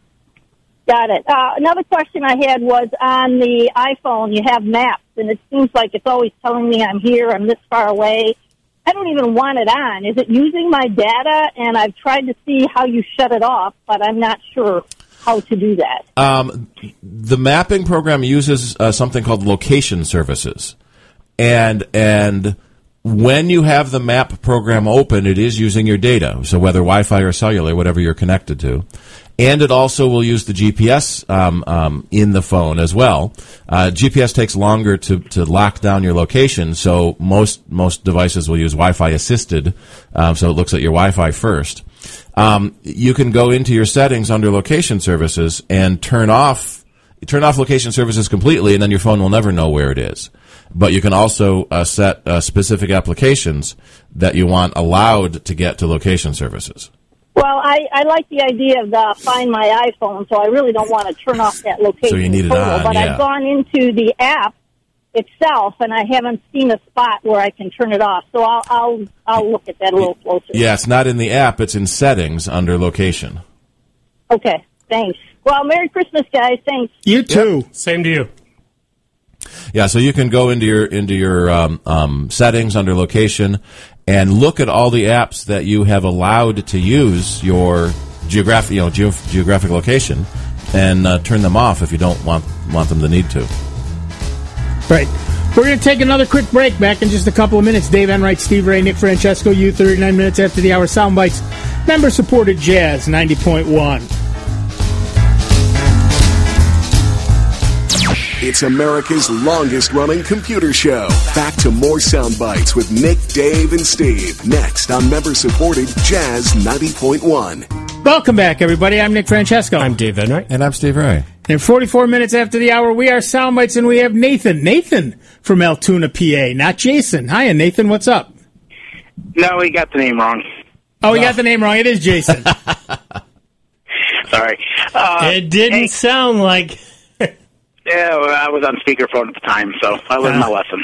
[SPEAKER 5] Got it. Uh, another question I had was on the iPhone, you have maps, and it seems like it's always telling me I'm here, I'm this far away. I don't even want it on. Is it using my data? And I've tried to see how you shut it off, but I'm not sure how to do that.
[SPEAKER 4] Um, the mapping program uses uh, something called location services. And and when you have the map program open, it is using your data, so whether Wi-Fi or cellular, whatever you're connected to. And it also will use the G P S um, um, in the phone as well. Uh, G P S takes longer to, to lock down your location, so most most devices will use Wi-Fi assisted, um, so it looks at your Wi-Fi first. Um, you can go into your settings under location services and turn off turn off location services completely, and then your phone will never know where it is. But you can also uh, set uh, specific applications that you want allowed to get to location services.
[SPEAKER 5] Well, I, I like the idea of the Find My iPhone, so I really don't want to turn off that location.
[SPEAKER 4] So you need it
[SPEAKER 5] total,
[SPEAKER 4] on,
[SPEAKER 5] But
[SPEAKER 4] yeah.
[SPEAKER 5] I've gone into the app itself, and I haven't seen a spot where I can turn it off. So I'll I'll, I'll look at that a little closer.
[SPEAKER 4] Yeah, it's not in the app. It's in settings under location.
[SPEAKER 5] Okay. Thanks. Well, Merry Christmas, guys. Thanks.
[SPEAKER 2] You too.
[SPEAKER 3] Yep. Same to you.
[SPEAKER 4] Yeah, so you can go into your into your um, um, settings under location and look at all the apps that you have allowed to use your geographic, you know, ge- geographic location, and uh, turn them off if you don't want want them to need to.
[SPEAKER 2] Right. We're going to take another quick break. Back in just a couple of minutes. Dave Enright, Steve Ray, Nick Francesco. You thirty-nine minutes after the hour. Soundbites. Member supported Jazz ninety point one.
[SPEAKER 1] It's America's longest-running computer show. Back to more sound bites with Nick, Dave, and Steve. Next on member-supported Jazz ninety point one.
[SPEAKER 2] Welcome back, everybody. I'm Nick Francesco.
[SPEAKER 3] I'm Dave Enright.
[SPEAKER 4] And I'm Steve Ray.
[SPEAKER 2] And forty-four minutes after the hour, we are Soundbites, and we have Nathan. Nathan from Altoona, P A, not Jason. Hiya, Nathan. What's up?
[SPEAKER 6] No, we got the name wrong.
[SPEAKER 2] Oh, we got the name wrong. It is Jason.
[SPEAKER 6] Sorry. Uh,
[SPEAKER 3] It didn't
[SPEAKER 6] hey,
[SPEAKER 3] sound like...
[SPEAKER 6] yeah, well, I was on speakerphone at the time, so I learned my lesson.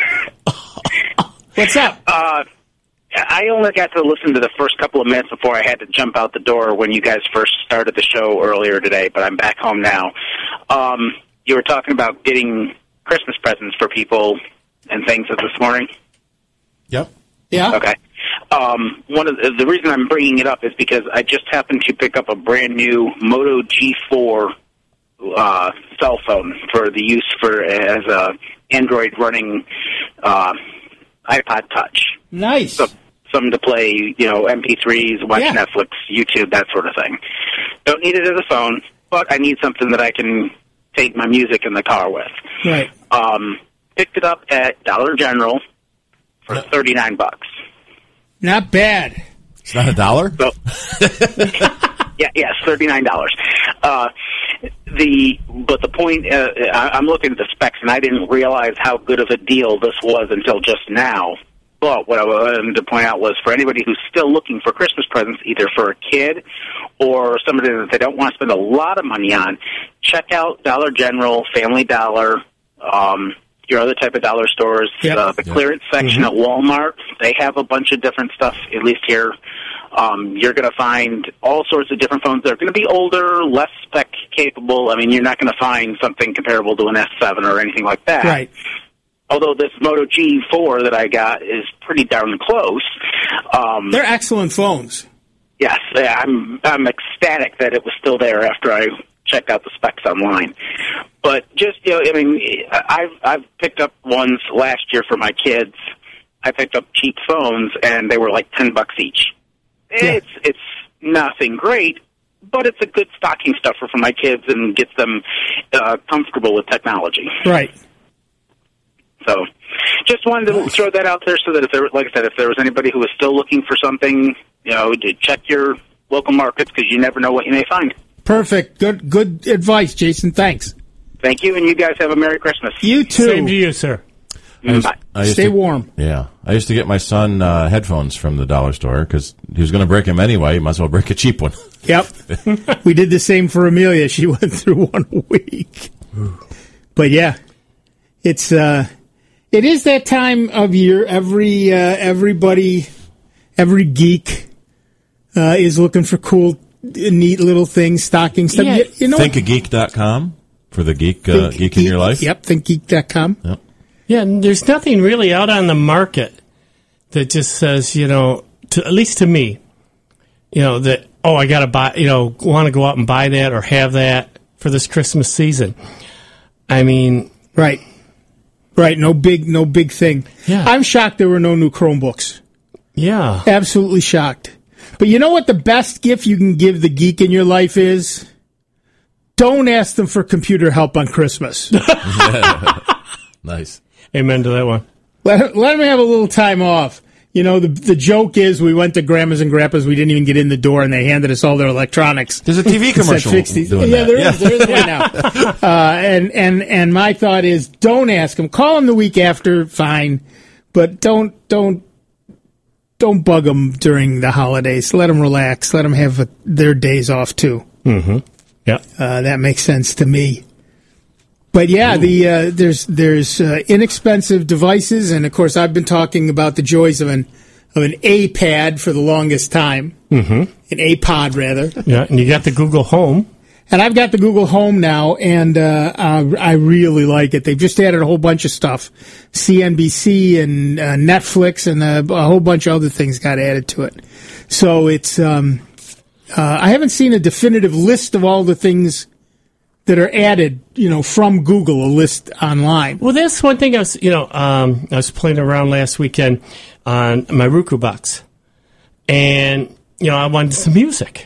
[SPEAKER 2] What's up?
[SPEAKER 6] Uh, I only got to listen to the first couple of minutes before I had to jump out the door when you guys first started the show earlier today, but I'm back home now. Um, you were talking about getting Christmas presents for people and things this morning.
[SPEAKER 4] Yep.
[SPEAKER 2] Yeah?
[SPEAKER 6] Okay. Um, one of the, the reason I'm bringing it up is because I just happened to pick up a brand new Moto G four uh, cell phone for the use for as a Android running uh, iPod Touch.
[SPEAKER 2] Nice.
[SPEAKER 6] So, something to play, you know, M P threes, watch
[SPEAKER 2] Yeah.
[SPEAKER 6] Netflix, YouTube, that sort of thing. Don't need it as a phone, but I need something that I can take my music in the car with.
[SPEAKER 2] Right.
[SPEAKER 6] Um, picked it up at Dollar General for thirty-nine bucks.
[SPEAKER 2] Not bad.
[SPEAKER 4] It's not a dollar?
[SPEAKER 6] So, yeah, yes, thirty-nine dollars. Uh, the but the point, uh, I, I'm looking at the specs, and I didn't realize how good of a deal this was until just now. But what I wanted to point out was for anybody who's still looking for Christmas presents, either for a kid or somebody that they don't want to spend a lot of money on, check out Dollar General, Family Dollar, um, your other type of dollar stores,
[SPEAKER 2] Yep.
[SPEAKER 6] uh, the
[SPEAKER 4] Yep.
[SPEAKER 6] clearance section at Walmart. They have a bunch of different stuff, at least here. Um, you're going to find all sorts of different phones that are going to be older, less spec capable. I mean, you're not going to find something comparable to an S seven or anything like that.
[SPEAKER 2] Right.
[SPEAKER 6] Although this Moto G four that I got is pretty darn close. Um,
[SPEAKER 2] They're excellent phones.
[SPEAKER 6] yes, yeah, I'm I'm ecstatic that it was still there after I checked out the specs online. But just, you know, I mean, I've I've picked up ones last year for my kids. I picked up cheap phones, and they were like ten bucks each.
[SPEAKER 2] Yeah.
[SPEAKER 6] It's it's nothing great, but it's a good stocking stuffer for my kids and gets them uh, comfortable with technology.
[SPEAKER 2] Right.
[SPEAKER 6] So, just wanted to throw that out there so that if there, like I said, if there was anybody who was still looking for something, you know, to check your local markets because you never know what you may find.
[SPEAKER 2] Perfect. Good good advice, Jason. Thanks.
[SPEAKER 6] Thank you, and you guys have a Merry Christmas.
[SPEAKER 2] You too.
[SPEAKER 3] Same to you, sir.
[SPEAKER 4] I used-
[SPEAKER 6] Bye.
[SPEAKER 4] I used
[SPEAKER 2] Stay
[SPEAKER 4] to-
[SPEAKER 2] warm.
[SPEAKER 4] Yeah. I used to get my son uh, headphones from the dollar store because he was going to break them anyway. He might as well break a cheap one.
[SPEAKER 2] Yep. We did the same for Amelia. She went through one a week. But yeah, it's uh, it is that time of year. Every uh, everybody, every geek uh, is looking for cool, neat little things, stocking stuff.
[SPEAKER 3] Yeah.
[SPEAKER 2] You, you know,
[SPEAKER 4] think a geek dot com for the geek uh,
[SPEAKER 2] Think
[SPEAKER 4] geek in your life.
[SPEAKER 2] Yep. think geek dot com.
[SPEAKER 4] Yep.
[SPEAKER 3] Yeah, and there's nothing really out on the market that just says, you know, to, at least to me, you know, that, oh, I got to buy, you know, want to go out and buy that or have that for this Christmas season. I mean,
[SPEAKER 2] Right. Right. No big, no big thing.
[SPEAKER 3] Yeah.
[SPEAKER 2] I'm shocked there were no new Chromebooks.
[SPEAKER 3] yeah.
[SPEAKER 2] Absolutely shocked. But you know what the best gift you can give the geek in your life is? Don't ask them for computer help on Christmas.
[SPEAKER 4] Nice.
[SPEAKER 3] Amen to that one.
[SPEAKER 2] let, let them have a little time off. You know, the the joke is we went to Grandma's and Grandpa's, we didn't even get in the door, and they handed us all their electronics.
[SPEAKER 4] There's a T V
[SPEAKER 2] It said
[SPEAKER 4] commercial
[SPEAKER 2] fix these.
[SPEAKER 4] doing
[SPEAKER 2] yeah,
[SPEAKER 4] that.
[SPEAKER 2] there is. There is one now. Uh, and, and, and my thought is don't ask them. Call them the week after, fine. But don't, don't, don't bug them during the holidays. Let them relax. Let them have a, their days off, too.
[SPEAKER 3] Mm-hmm. Yeah.
[SPEAKER 2] Uh, that makes sense to me. But yeah, the uh, there's there's uh, inexpensive devices, and of course I've been talking about the joys of an of an A-pad for the longest time, mm-hmm. an A-pod rather.
[SPEAKER 3] Yeah, and you got the Google Home.
[SPEAKER 2] And I've got the Google Home now, and uh, uh, I really like it. They've just added a whole bunch of stuff. C N B C and uh, Netflix and a, a whole bunch of other things got added to it. So it's, um, uh, I haven't seen a definitive list of all the things that are added, you know, from Google, a list online.
[SPEAKER 3] Well, that's one thing I was, you know, um, I was playing around last weekend on my Roku box. And, you know, I wanted some music.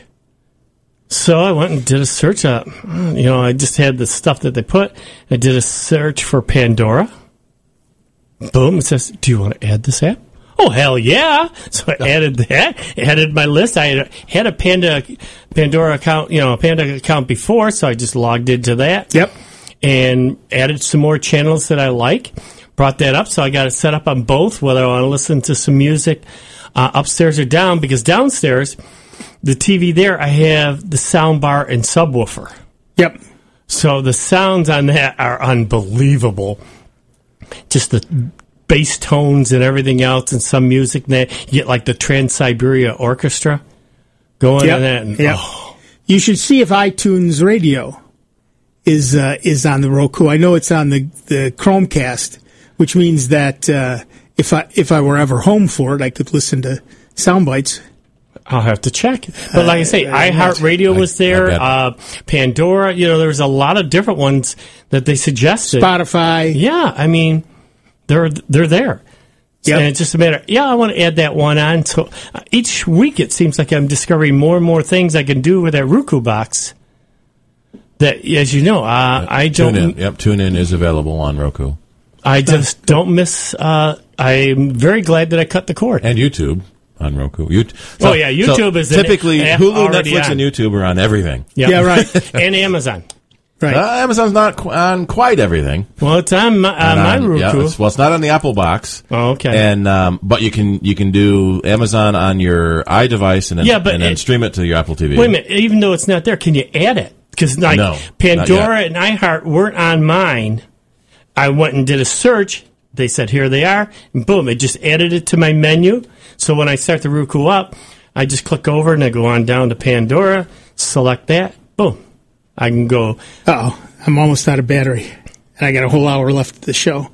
[SPEAKER 3] So I went and did a search up. You know, I just had the stuff that they put. I did a search for Pandora. Boom. It says, do you want to add this app? Oh, hell yeah. So I added that, added my list. I had, had a Panda, Pandora account, you know, a Panda account before, so I just logged into that.
[SPEAKER 2] Yep.
[SPEAKER 3] And added some more channels that I like. Brought that up, so I got it set up on both, whether I want to listen to some music uh, upstairs or down, because downstairs, the T V there, I have the sound bar and subwoofer.
[SPEAKER 2] Yep.
[SPEAKER 3] So the sounds on that are unbelievable. Just the bass tones and everything else, and some music. That you get like the Trans-Siberia Orchestra going
[SPEAKER 2] Yep.
[SPEAKER 3] in that. And,
[SPEAKER 2] Yep.
[SPEAKER 3] oh.
[SPEAKER 2] You should see if iTunes Radio is uh, is on the Roku. I know it's on the, the Chromecast, which means that uh, if I if I were ever home for it, I could listen to sound bites.
[SPEAKER 3] I'll have to check. But like I say,
[SPEAKER 2] Uh,
[SPEAKER 3] iHeartRadio was
[SPEAKER 4] I- I
[SPEAKER 3] there.
[SPEAKER 4] bet.
[SPEAKER 3] Uh, Pandora, you know, there was a lot of different ones that they suggested.
[SPEAKER 2] Spotify.
[SPEAKER 3] Yeah, I mean, they're they're there.
[SPEAKER 2] Yep.
[SPEAKER 3] And it's just a matter, yeah, I want to add that one on. So uh, each week it seems like I'm discovering more and more things I can do with that Roku box. That, as you know, uh, I don't.
[SPEAKER 4] Tune in. Yep, Tune In is available on Roku.
[SPEAKER 3] I just don't miss. Uh, I'm very glad that I cut the cord.
[SPEAKER 4] And YouTube on Roku. You,
[SPEAKER 3] Oh, yeah, YouTube is an
[SPEAKER 4] typically
[SPEAKER 3] app
[SPEAKER 4] Hulu,
[SPEAKER 3] already
[SPEAKER 4] Netflix,
[SPEAKER 3] on.
[SPEAKER 4] and YouTube are on everything.
[SPEAKER 2] Yeah, right.
[SPEAKER 3] And Amazon.
[SPEAKER 2] Right.
[SPEAKER 4] Uh, Amazon's not qu- on quite everything.
[SPEAKER 3] Well, it's on my, on my
[SPEAKER 4] on-
[SPEAKER 3] Roku.
[SPEAKER 4] yeah, it's- well, it's not on the Apple box.
[SPEAKER 3] Oh, okay.
[SPEAKER 4] And um, but you can you can do Amazon on your iDevice and then,
[SPEAKER 3] Yeah, but
[SPEAKER 4] and then
[SPEAKER 3] it-
[SPEAKER 4] stream it to your Apple T V.
[SPEAKER 3] Wait a minute. Even though it's not there, can you add it? Because like
[SPEAKER 4] No, not
[SPEAKER 3] Pandora
[SPEAKER 4] yet.
[SPEAKER 3] and iHeart weren't on mine. I went and did a search. They said, here they are. And boom, it just added it to my menu. So when I start the Roku up, I just click over and I go on down to Pandora, select that. Boom. I can go.
[SPEAKER 2] Uh-oh. I'm almost out of battery. And I got a whole hour left of the show.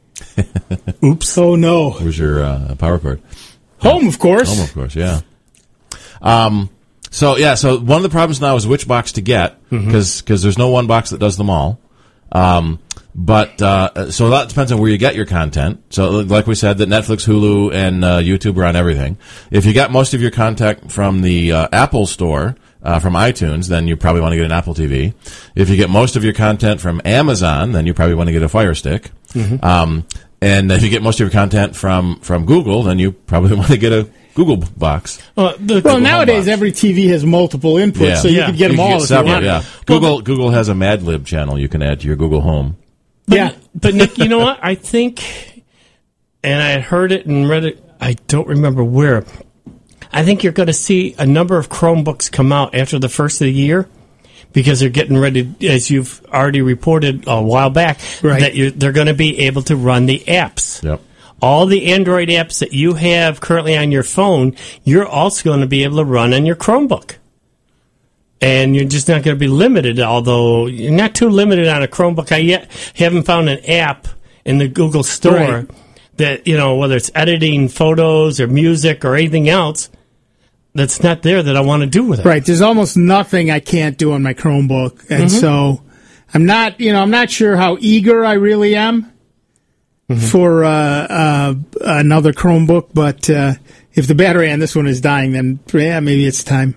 [SPEAKER 2] Oops. Oh, no.
[SPEAKER 4] Where's your uh, power cord?
[SPEAKER 2] Home, of course.
[SPEAKER 4] Home, of course, yeah. Um. So yeah. So one of the problems now is which box to get because there's no one box that does them all. Um. But uh, so that depends on where you get your content. So like we said, that Netflix, Hulu, and uh, YouTube are on everything. If you got most of your content from the uh, Apple Store, uh, from iTunes, then you probably want to get an Apple T V. If you get most of your content from Amazon, then you probably want to get a Fire Stick. Mm-hmm. Um, and if you get most of your content from, from Google, then you probably want to get a Google box.
[SPEAKER 3] Uh, the,
[SPEAKER 2] Well,
[SPEAKER 3] the-
[SPEAKER 2] nowadays,
[SPEAKER 4] box.
[SPEAKER 2] every T V has multiple inputs,
[SPEAKER 4] Yeah.
[SPEAKER 2] so you
[SPEAKER 3] Yeah.
[SPEAKER 2] could get them
[SPEAKER 4] You can
[SPEAKER 2] all
[SPEAKER 4] get
[SPEAKER 2] if
[SPEAKER 4] several,
[SPEAKER 2] you want.
[SPEAKER 4] yeah. Google Google has a Mad Lib channel you can add to your Google Home.
[SPEAKER 2] Yeah.
[SPEAKER 3] But Nick, you know what? I think, and I heard it and read it, I don't remember where. I think you're going to see a number of Chromebooks come out after the first of the year because they're getting ready, as you've already reported a while back,
[SPEAKER 2] Right.
[SPEAKER 3] that you're, they're going to be able to run the apps.
[SPEAKER 4] Yep.
[SPEAKER 3] All the Android apps that you have currently on your phone, you're also going to be able to run on your Chromebook. And you're just not going to be limited, although you're not too limited on a Chromebook. I yet haven't found an app in the Google Store
[SPEAKER 2] Right.
[SPEAKER 3] that, you know, whether it's editing photos or music or anything else, that's not there that I want to do with it.
[SPEAKER 2] Right. There's almost nothing I can't do on my Chromebook. And so I'm not, you know, I'm not sure how eager I really am for uh, uh, another Chromebook. But uh, if the battery on this one is dying, then yeah, maybe it's time.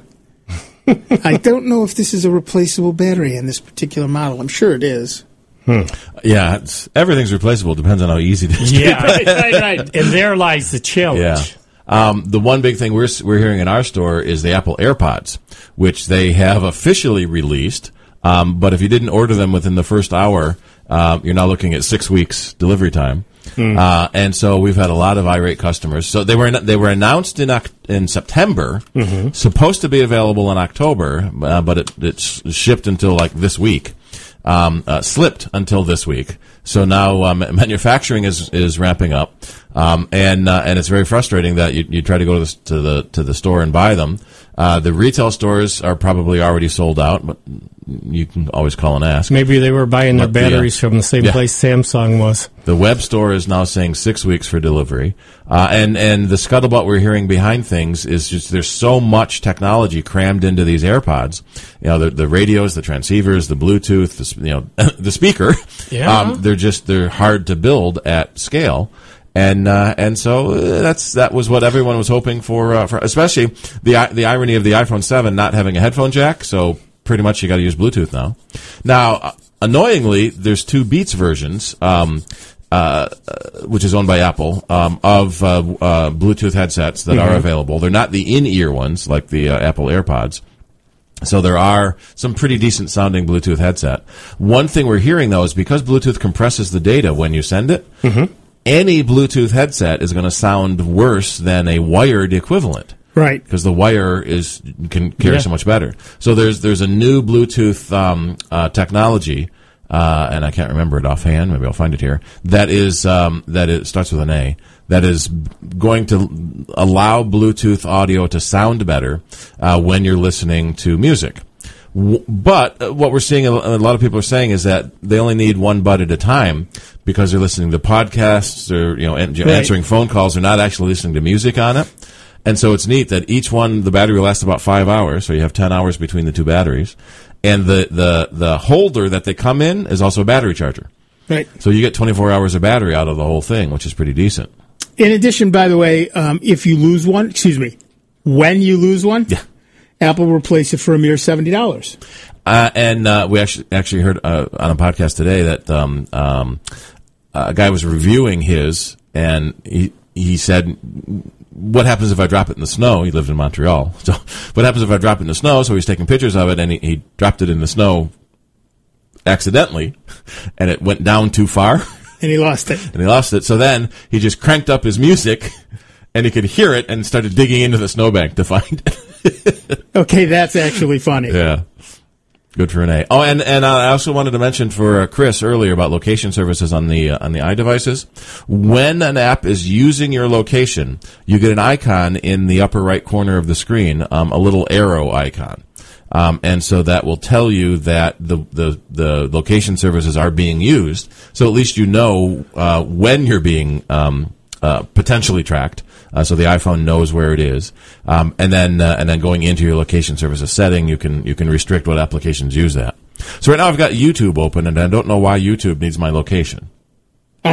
[SPEAKER 2] I don't know if this is a replaceable battery in this particular model. I'm sure it is.
[SPEAKER 4] Yeah, it's, everything's replaceable. Depends on how easy it is.
[SPEAKER 3] Yeah.
[SPEAKER 2] Right, right, right.
[SPEAKER 3] And there lies the challenge.
[SPEAKER 4] Yeah. Um, the one big thing we're we're hearing in our store is the Apple AirPods, which they have officially released. Um, but if you didn't order them within the first hour, uh, you're now looking at six weeks delivery time. Uh, and so we've had a lot of irate customers. So they were they were announced in Oct- in September, supposed to be available in October, uh, but it it's shipped until like this week. Um, uh, slipped until this week. So now um, manufacturing is is ramping up, um, and uh, and it's very frustrating that you, you try to go to the, to the to the store and buy them, Uh, the retail stores are probably already sold out, but you can always call and ask.
[SPEAKER 3] Maybe they were buying their
[SPEAKER 4] But the, uh,
[SPEAKER 3] batteries from the same
[SPEAKER 4] yeah.
[SPEAKER 3] place Samsung was.
[SPEAKER 4] The web store is now saying six weeks for delivery. Uh, and, and the scuttlebutt we're hearing behind things is just there's so much technology crammed into these AirPods. You know, the, the radios, the transceivers, the Bluetooth, the, you know, the speaker.
[SPEAKER 3] Yeah.
[SPEAKER 4] Um, they're just, they're hard to build at scale. And uh, and so uh, that's that was what everyone was hoping for, uh, for especially the the irony of the iPhone seven not having a headphone jack. So pretty much you got to use Bluetooth now. Now, uh, annoyingly, there's two Beats versions, um, uh, uh, which is owned by Apple, um, of uh, uh, Bluetooth headsets that mm-hmm. are available. They're not the in-ear ones like the uh, Apple AirPods. So there are some pretty decent sounding Bluetooth headset. One thing we're hearing though is because Bluetooth compresses the data when you send it. Mm-hmm. Any Bluetooth headset is going to sound worse than a wired equivalent.
[SPEAKER 2] Right.
[SPEAKER 4] Because the wire is can carry
[SPEAKER 3] Yeah.
[SPEAKER 4] so much better. So there's there's a new Bluetooth um, uh, technology, uh, and I can't remember it offhand. Maybe I'll find it here. That is um, that it starts with an A. That is going to allow Bluetooth audio to sound better uh, when you're listening to music. W- But uh, what we're seeing, a a lot of people are saying, is that they only need one bud at a time because they're listening to podcasts or you know an-
[SPEAKER 2] Right.
[SPEAKER 4] answering phone calls. They're not actually listening to music on it. And so it's neat that each one, the battery lasts about five hours, so you have ten hours between the two batteries. And the, the, the holder that they come in is also a battery charger.
[SPEAKER 2] Right.
[SPEAKER 4] So you get twenty-four hours of battery out of the whole thing, which is pretty decent.
[SPEAKER 2] In addition, by the way, um, if you lose one, excuse me, when you lose one,
[SPEAKER 4] Yeah.
[SPEAKER 2] Apple will replace it for a mere seventy dollars.
[SPEAKER 4] Uh, and uh, we actually actually heard uh, on a podcast today that um, um, a guy was reviewing his, and he he said, "What happens if I drop it in the snow?" He lived in Montreal, so what happens if I drop it in the snow? So he's taking pictures of it, and he, he dropped it in the snow accidentally, and it went down too far,
[SPEAKER 2] And he lost it.
[SPEAKER 4] and he lost it. So then he just cranked up his music, and he could hear it, and started digging into the snowbank to find it.
[SPEAKER 2] Okay, that's actually funny.
[SPEAKER 4] Yeah. Good for Renee. Oh, and, and I also wanted to mention for uh, Chris earlier about location services on the uh, on the iDevices. When an app is using your location, you get an icon in the upper right corner of the screen, um, a little arrow icon. Um, and so that will tell you that the, the, the location services are being used. So at least you know uh, when you're being um, uh, potentially tracked. Uh, so the iPhone knows where it is, um, and then uh, and then going into your location services setting, you can you can restrict what applications use that. So right now I've got YouTube open, and I don't know why YouTube needs my location.
[SPEAKER 2] uh,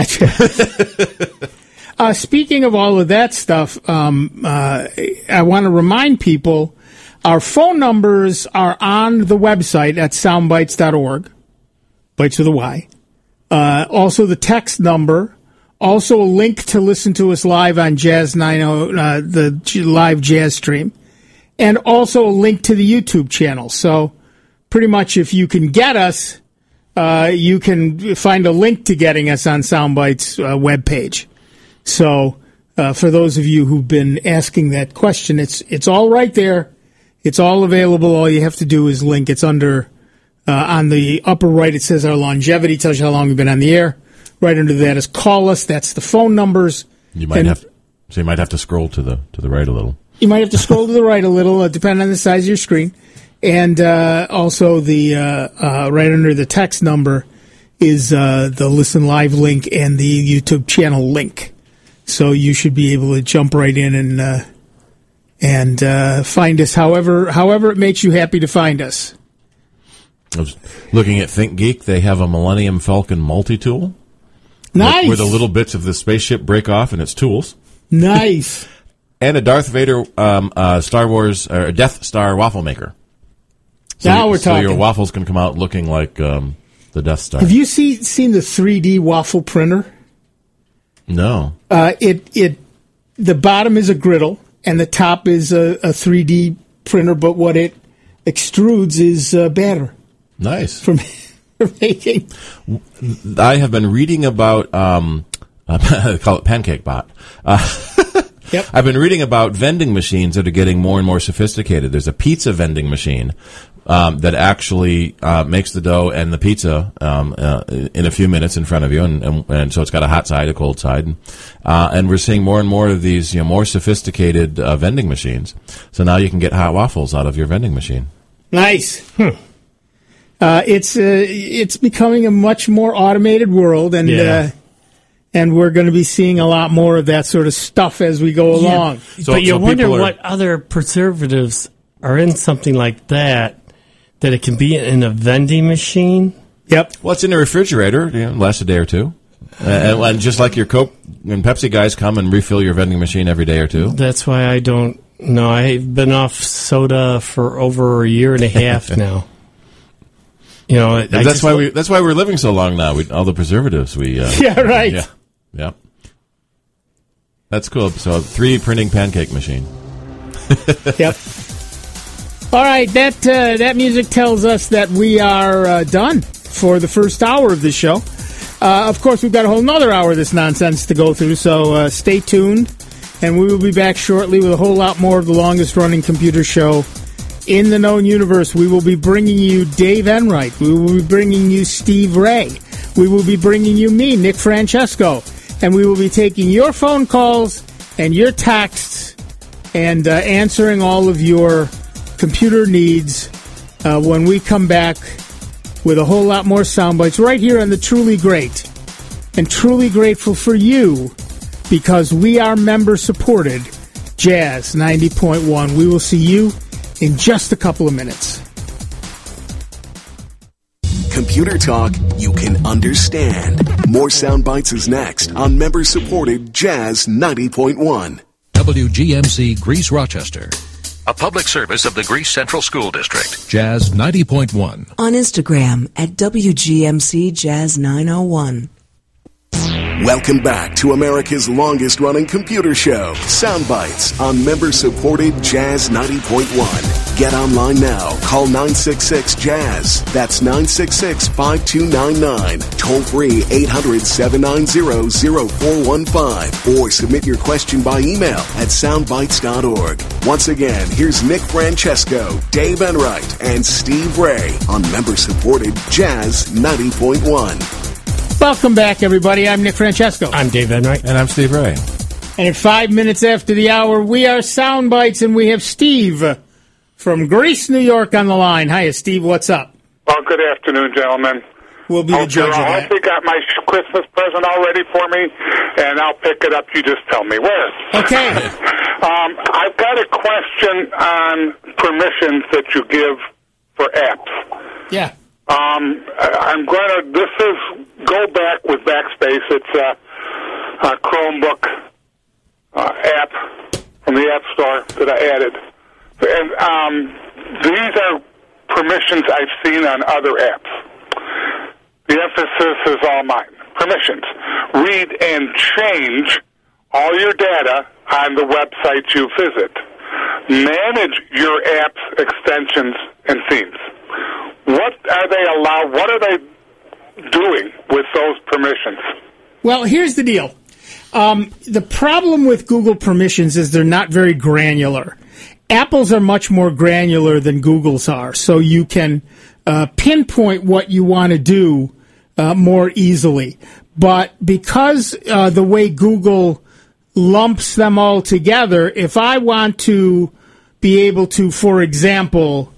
[SPEAKER 2] speaking of all of that stuff, um, uh, I want to remind people our phone numbers are on the website at soundbites dot org, bites with a Y. Uh, also, the text number. Also, a link to listen to us live on Jazz ninety, uh, the J- live jazz stream, and also a link to the YouTube channel. So, pretty much, if you can get us, uh, you can find a link to getting us on Soundbites' uh, webpage. So, uh, for those of you who've been asking that question, it's it's all right there. It's all available. All you have to do is link. It's under uh, on the upper right. It says our longevity, tells you how long we've been on the air. Right under that is call us. That's the phone numbers.
[SPEAKER 4] You might
[SPEAKER 2] And
[SPEAKER 4] have so you might have to scroll to the to the right a little.
[SPEAKER 2] You might have to scroll to the right a little, uh, depending on the size of your screen. And uh, also the uh, uh, right under the text number is uh, the Listen Live link and the YouTube channel link. So you should be able to jump right in and uh, and uh, find us however however it makes you happy to find us.
[SPEAKER 4] I was looking at ThinkGeek. They have a Millennium Falcon multi-tool.
[SPEAKER 2] Nice.
[SPEAKER 4] Where the little bits of the spaceship break off in its tools.
[SPEAKER 2] Nice.
[SPEAKER 4] And a Darth Vader um, uh, Star Wars or Death Star waffle maker. So
[SPEAKER 2] Now
[SPEAKER 4] you-
[SPEAKER 2] we're
[SPEAKER 4] so
[SPEAKER 2] talking.
[SPEAKER 4] your waffles can come out looking like um, the Death Star.
[SPEAKER 2] Have you see, seen the three D waffle printer?
[SPEAKER 4] No.
[SPEAKER 2] Uh, it it the bottom is a griddle and the top is a, a three D printer, but what it extrudes is uh, batter
[SPEAKER 4] Nice.
[SPEAKER 2] for, for making.
[SPEAKER 4] I have been reading about, um, uh, they call it Pancake Bot. Uh,
[SPEAKER 2] Yep.
[SPEAKER 4] I've been reading about vending machines that are getting more and more sophisticated. There's a pizza vending machine um, that actually uh, makes the dough and the pizza um, uh, in a few minutes in front of you, and, and, and so it's got a hot side, a cold side, and, uh, and we're seeing more and more of these, you know, more sophisticated uh, vending machines. So now you can get hot waffles out of your vending machine.
[SPEAKER 2] Nice. Hmm. Uh, it's uh, it's becoming a much more automated world, and
[SPEAKER 3] Yeah.
[SPEAKER 2] uh, and we're going to be seeing a lot more of that sort of stuff as we go along.
[SPEAKER 4] So-
[SPEAKER 3] but you
[SPEAKER 4] so
[SPEAKER 3] wonder
[SPEAKER 4] people are-
[SPEAKER 3] what other preservatives are in something like that, that it can be in a vending machine.
[SPEAKER 2] Yep.
[SPEAKER 4] Well, it's in the refrigerator. You know, lasts a day or two. Uh, and, and just like your Coke and Pepsi guys come and refill your vending machine every day or two.
[SPEAKER 3] That's why I don't know. I've been off soda for over a year and a half now. You know, I
[SPEAKER 4] And that's
[SPEAKER 3] just-
[SPEAKER 4] why we. That's why we're living so long now. We, all the preservatives we. Uh,
[SPEAKER 2] Yeah, right.
[SPEAKER 4] Yeah, yeah. That's cool. So, three D printing pancake machine.
[SPEAKER 2] Yep. All right, that uh, that music tells us that we are uh, done for the first hour of this show. Uh, of course, we've got a whole nother hour of this nonsense to go through, so uh, stay tuned, and we will be back shortly with a whole lot more of the longest-running computer show in the known universe. We will be bringing you Dave Enright. We will be bringing you Steve Ray. We will be bringing you me, Nick Francesco, and we will be taking your phone calls and your texts and uh, answering all of your computer needs uh, when we come back with a whole lot more sound bites right here on the Truly Great. And truly grateful for you because we are member-supported Jazz ninety point one. We will see you in just a couple of minutes.
[SPEAKER 1] Computer talk you can understand. More sound bites is next on member-supported Jazz ninety point one.
[SPEAKER 7] W G M C Greece Rochester.
[SPEAKER 8] A public service of the Greece Central School District.
[SPEAKER 7] Jazz ninety point one.
[SPEAKER 9] On Instagram at W G M C Jazz nine oh one.
[SPEAKER 1] Welcome back to America's longest-running computer show, Soundbites, on member-supported Jazz ninety point one. Get online now. Call nine six six Jazz. That's nine six six, five two nine nine. Toll free eight hundred, seven nine zero, zero four one five. Or submit your question by email at soundbites dot org. Once again, here's Nick Francesco, Dave Enright, and Steve Ray on member-supported Jazz ninety point one.
[SPEAKER 2] Welcome back, everybody. I'm Nick Francesco.
[SPEAKER 3] I'm Dave Enright.
[SPEAKER 4] And I'm Steve Ray.
[SPEAKER 2] And at five minutes after the hour, we are Sound Bites, and we have Steve from Greece, New York on the line. Hiya, Steve. What's up?
[SPEAKER 10] Well, good afternoon, gentlemen.
[SPEAKER 2] We'll be the
[SPEAKER 10] Hope
[SPEAKER 2] judge
[SPEAKER 10] you
[SPEAKER 2] of
[SPEAKER 10] I
[SPEAKER 2] that.
[SPEAKER 10] hope you got my sh- Christmas present all ready for me, and I'll pick it up. You just tell me where.
[SPEAKER 2] Okay.
[SPEAKER 10] um, I've got a question on permissions that you give for apps.
[SPEAKER 2] Yeah.
[SPEAKER 10] Um, I- I'm going to, this is, go back with Backspace. It's a, a Chromebook uh, app from the App Store that I added. And um, these are permissions I've seen on other apps. The emphasis is all mine. Permissions. Read and change all your data on the website you visit. Manage your app's extensions and themes. What are they allowed? What are they doing with those permissions?
[SPEAKER 2] Well, here's the deal. Um, the problem with Google permissions is they're not very granular. Apple's are much more granular than Google's are, so you can uh, pinpoint what you want to do uh, more easily. But because uh, the way Google lumps them all together, if I want to be able to, for example,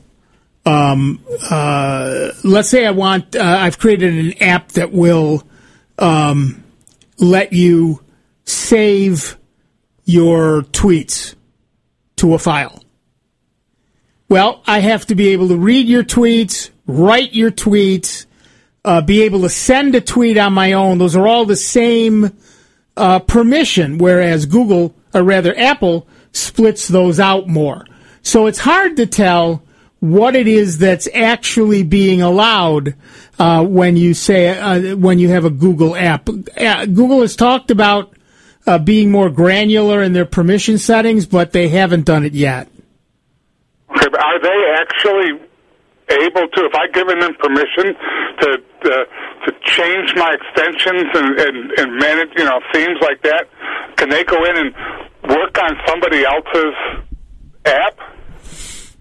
[SPEAKER 2] um, uh, let's say I want, uh, I've created an app that will um, let you save your tweets to a file. Well, I have to be able to read your tweets, write your tweets, uh, be able to send a tweet on my own. Those are all the same uh, permission, whereas Google, or rather Apple, splits those out more. So it's hard to tell what it is that's actually being allowed uh, when you say uh, when you have a Google app. Uh, Google has talked about uh, being more granular in their permission settings, but they haven't done it yet.
[SPEAKER 10] Okay, but are they actually able to, if I've given them permission to to, to change my extensions and, and, and manage, you know, themes like that, can they go in and work on somebody else's app?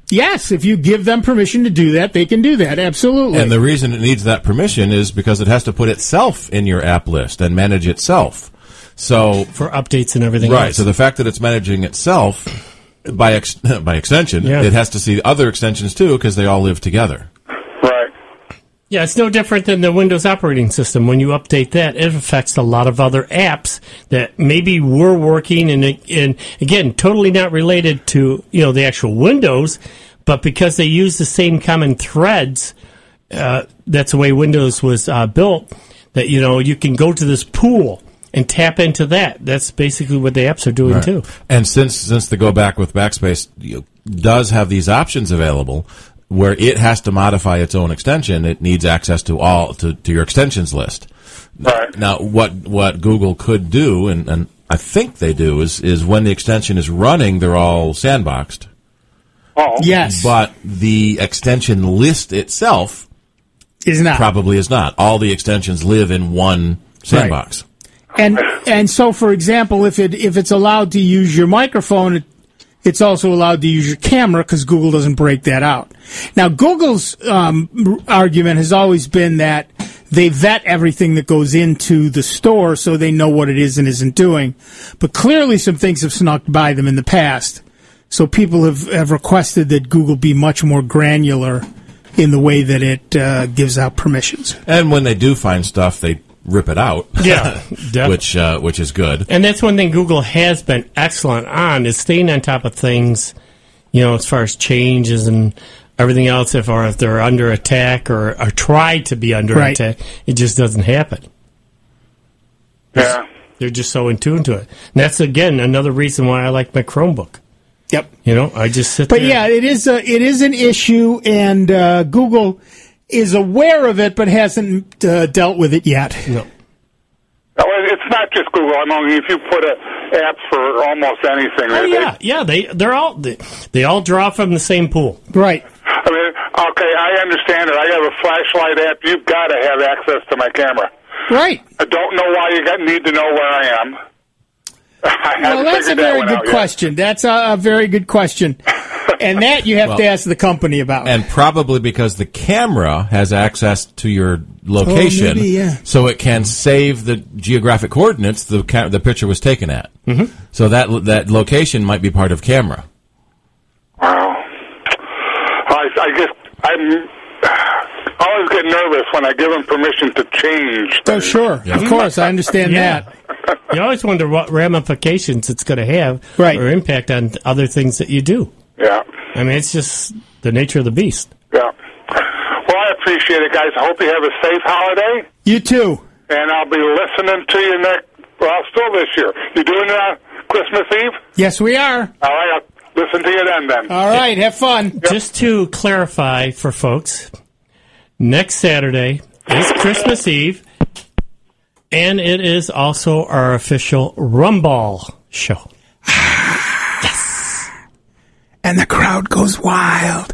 [SPEAKER 2] Yes, if you give them permission to do that, they can do that. Absolutely.
[SPEAKER 4] And the reason it needs that permission is because it has to put itself in your app list and manage itself. So
[SPEAKER 3] for updates and everything
[SPEAKER 4] right,
[SPEAKER 3] else.
[SPEAKER 4] so the fact that it's managing itself, by ex- by extension,
[SPEAKER 3] Yeah.
[SPEAKER 4] it has to see other extensions too because they all live together.
[SPEAKER 10] Right.
[SPEAKER 3] Yeah, it's no different than the Windows operating system. When you update that, it affects a lot of other apps that maybe were working, and, and again, totally not related to, you know, the actual Windows, but because they use the same common threads, uh, that's the way Windows was uh, built, that, you know, you can go to this pool and tap into that. That's basically what the apps are doing,
[SPEAKER 4] Right.
[SPEAKER 3] too.
[SPEAKER 4] And since since the Go Back with Backspace you know, does have these options available, where it has to modify its own extension, it needs access to all to, to your extensions list.
[SPEAKER 10] Right.
[SPEAKER 4] Now, what what Google could do, and, and I think they do, is is when the extension is running, they're all sandboxed.
[SPEAKER 10] Oh.
[SPEAKER 2] Yes.
[SPEAKER 4] But the extension list itself
[SPEAKER 2] is not.
[SPEAKER 4] Probably is not. All the extensions live in one sandbox.
[SPEAKER 2] And and so, for example, if it if it's allowed to use your microphone, it, it's also allowed to use your camera because Google doesn't break that out. Now, Google's um, argument has always been that they vet everything that goes into the store so they know what it is and isn't doing. But clearly, some things have snuck by them in the past. So people have, have requested that Google be much more granular in the way that it uh, gives out permissions.
[SPEAKER 4] And when they do find stuff, they rip it out.
[SPEAKER 3] Yeah,
[SPEAKER 4] which uh, which is good.
[SPEAKER 3] And that's one thing Google has been excellent on, is staying on top of things, you know, as far as changes and everything else. If or if they're under attack or, or try to be under
[SPEAKER 2] Right.
[SPEAKER 3] attack, it just doesn't happen.
[SPEAKER 10] Yeah.
[SPEAKER 3] They're just so in tune to it. And that's, again, another reason why I like my Chromebook.
[SPEAKER 2] Yep.
[SPEAKER 3] You know, I just sit
[SPEAKER 2] But
[SPEAKER 3] there.
[SPEAKER 2] yeah, it is a, it is an issue, and uh, Google is aware of it, but hasn't uh, dealt with it yet.
[SPEAKER 3] No.
[SPEAKER 10] No, it's not just Google. I mean, if you put a app for almost anything,
[SPEAKER 3] Oh,
[SPEAKER 10] they,
[SPEAKER 3] yeah, yeah, they, they're all, they, they all draw from the same pool.
[SPEAKER 2] Right.
[SPEAKER 10] I mean, okay, I understand it. I have a flashlight app. You've got to have access to my camera.
[SPEAKER 2] Right.
[SPEAKER 10] I don't know why you got, need to know where I am. I
[SPEAKER 2] Well, that's a very good question. That's a, a very good question. And that you have
[SPEAKER 4] Well,
[SPEAKER 2] to ask the company about.
[SPEAKER 4] And probably because the camera has access to your location,
[SPEAKER 2] Oh, maybe, yeah.
[SPEAKER 4] so it can save the geographic coordinates the ca- the picture was taken at. Mm-hmm. So that that location might be part of camera.
[SPEAKER 10] Wow. I, I guess I'm. I always get nervous when I give them permission to change.
[SPEAKER 2] Oh, sure.
[SPEAKER 4] Yeah.
[SPEAKER 2] Of course, I understand
[SPEAKER 3] Yeah.
[SPEAKER 2] that.
[SPEAKER 3] You always wonder what ramifications it's going to have
[SPEAKER 2] Right.
[SPEAKER 3] or impact on other things that you do.
[SPEAKER 10] Yeah.
[SPEAKER 3] I mean, it's just the nature of the beast.
[SPEAKER 10] Yeah. Well, I appreciate it, guys. I hope you have a safe holiday,
[SPEAKER 2] You too.
[SPEAKER 10] and I'll be listening to you next. Well, still this year. You doing uh, Christmas Eve?
[SPEAKER 2] Yes, we are.
[SPEAKER 10] All right. I'll listen to you then. Then.
[SPEAKER 2] All right, have fun.
[SPEAKER 3] Just to clarify for folks, next Saturday is Christmas Eve, and it is also our official Rumball show.
[SPEAKER 2] And the crowd goes wild.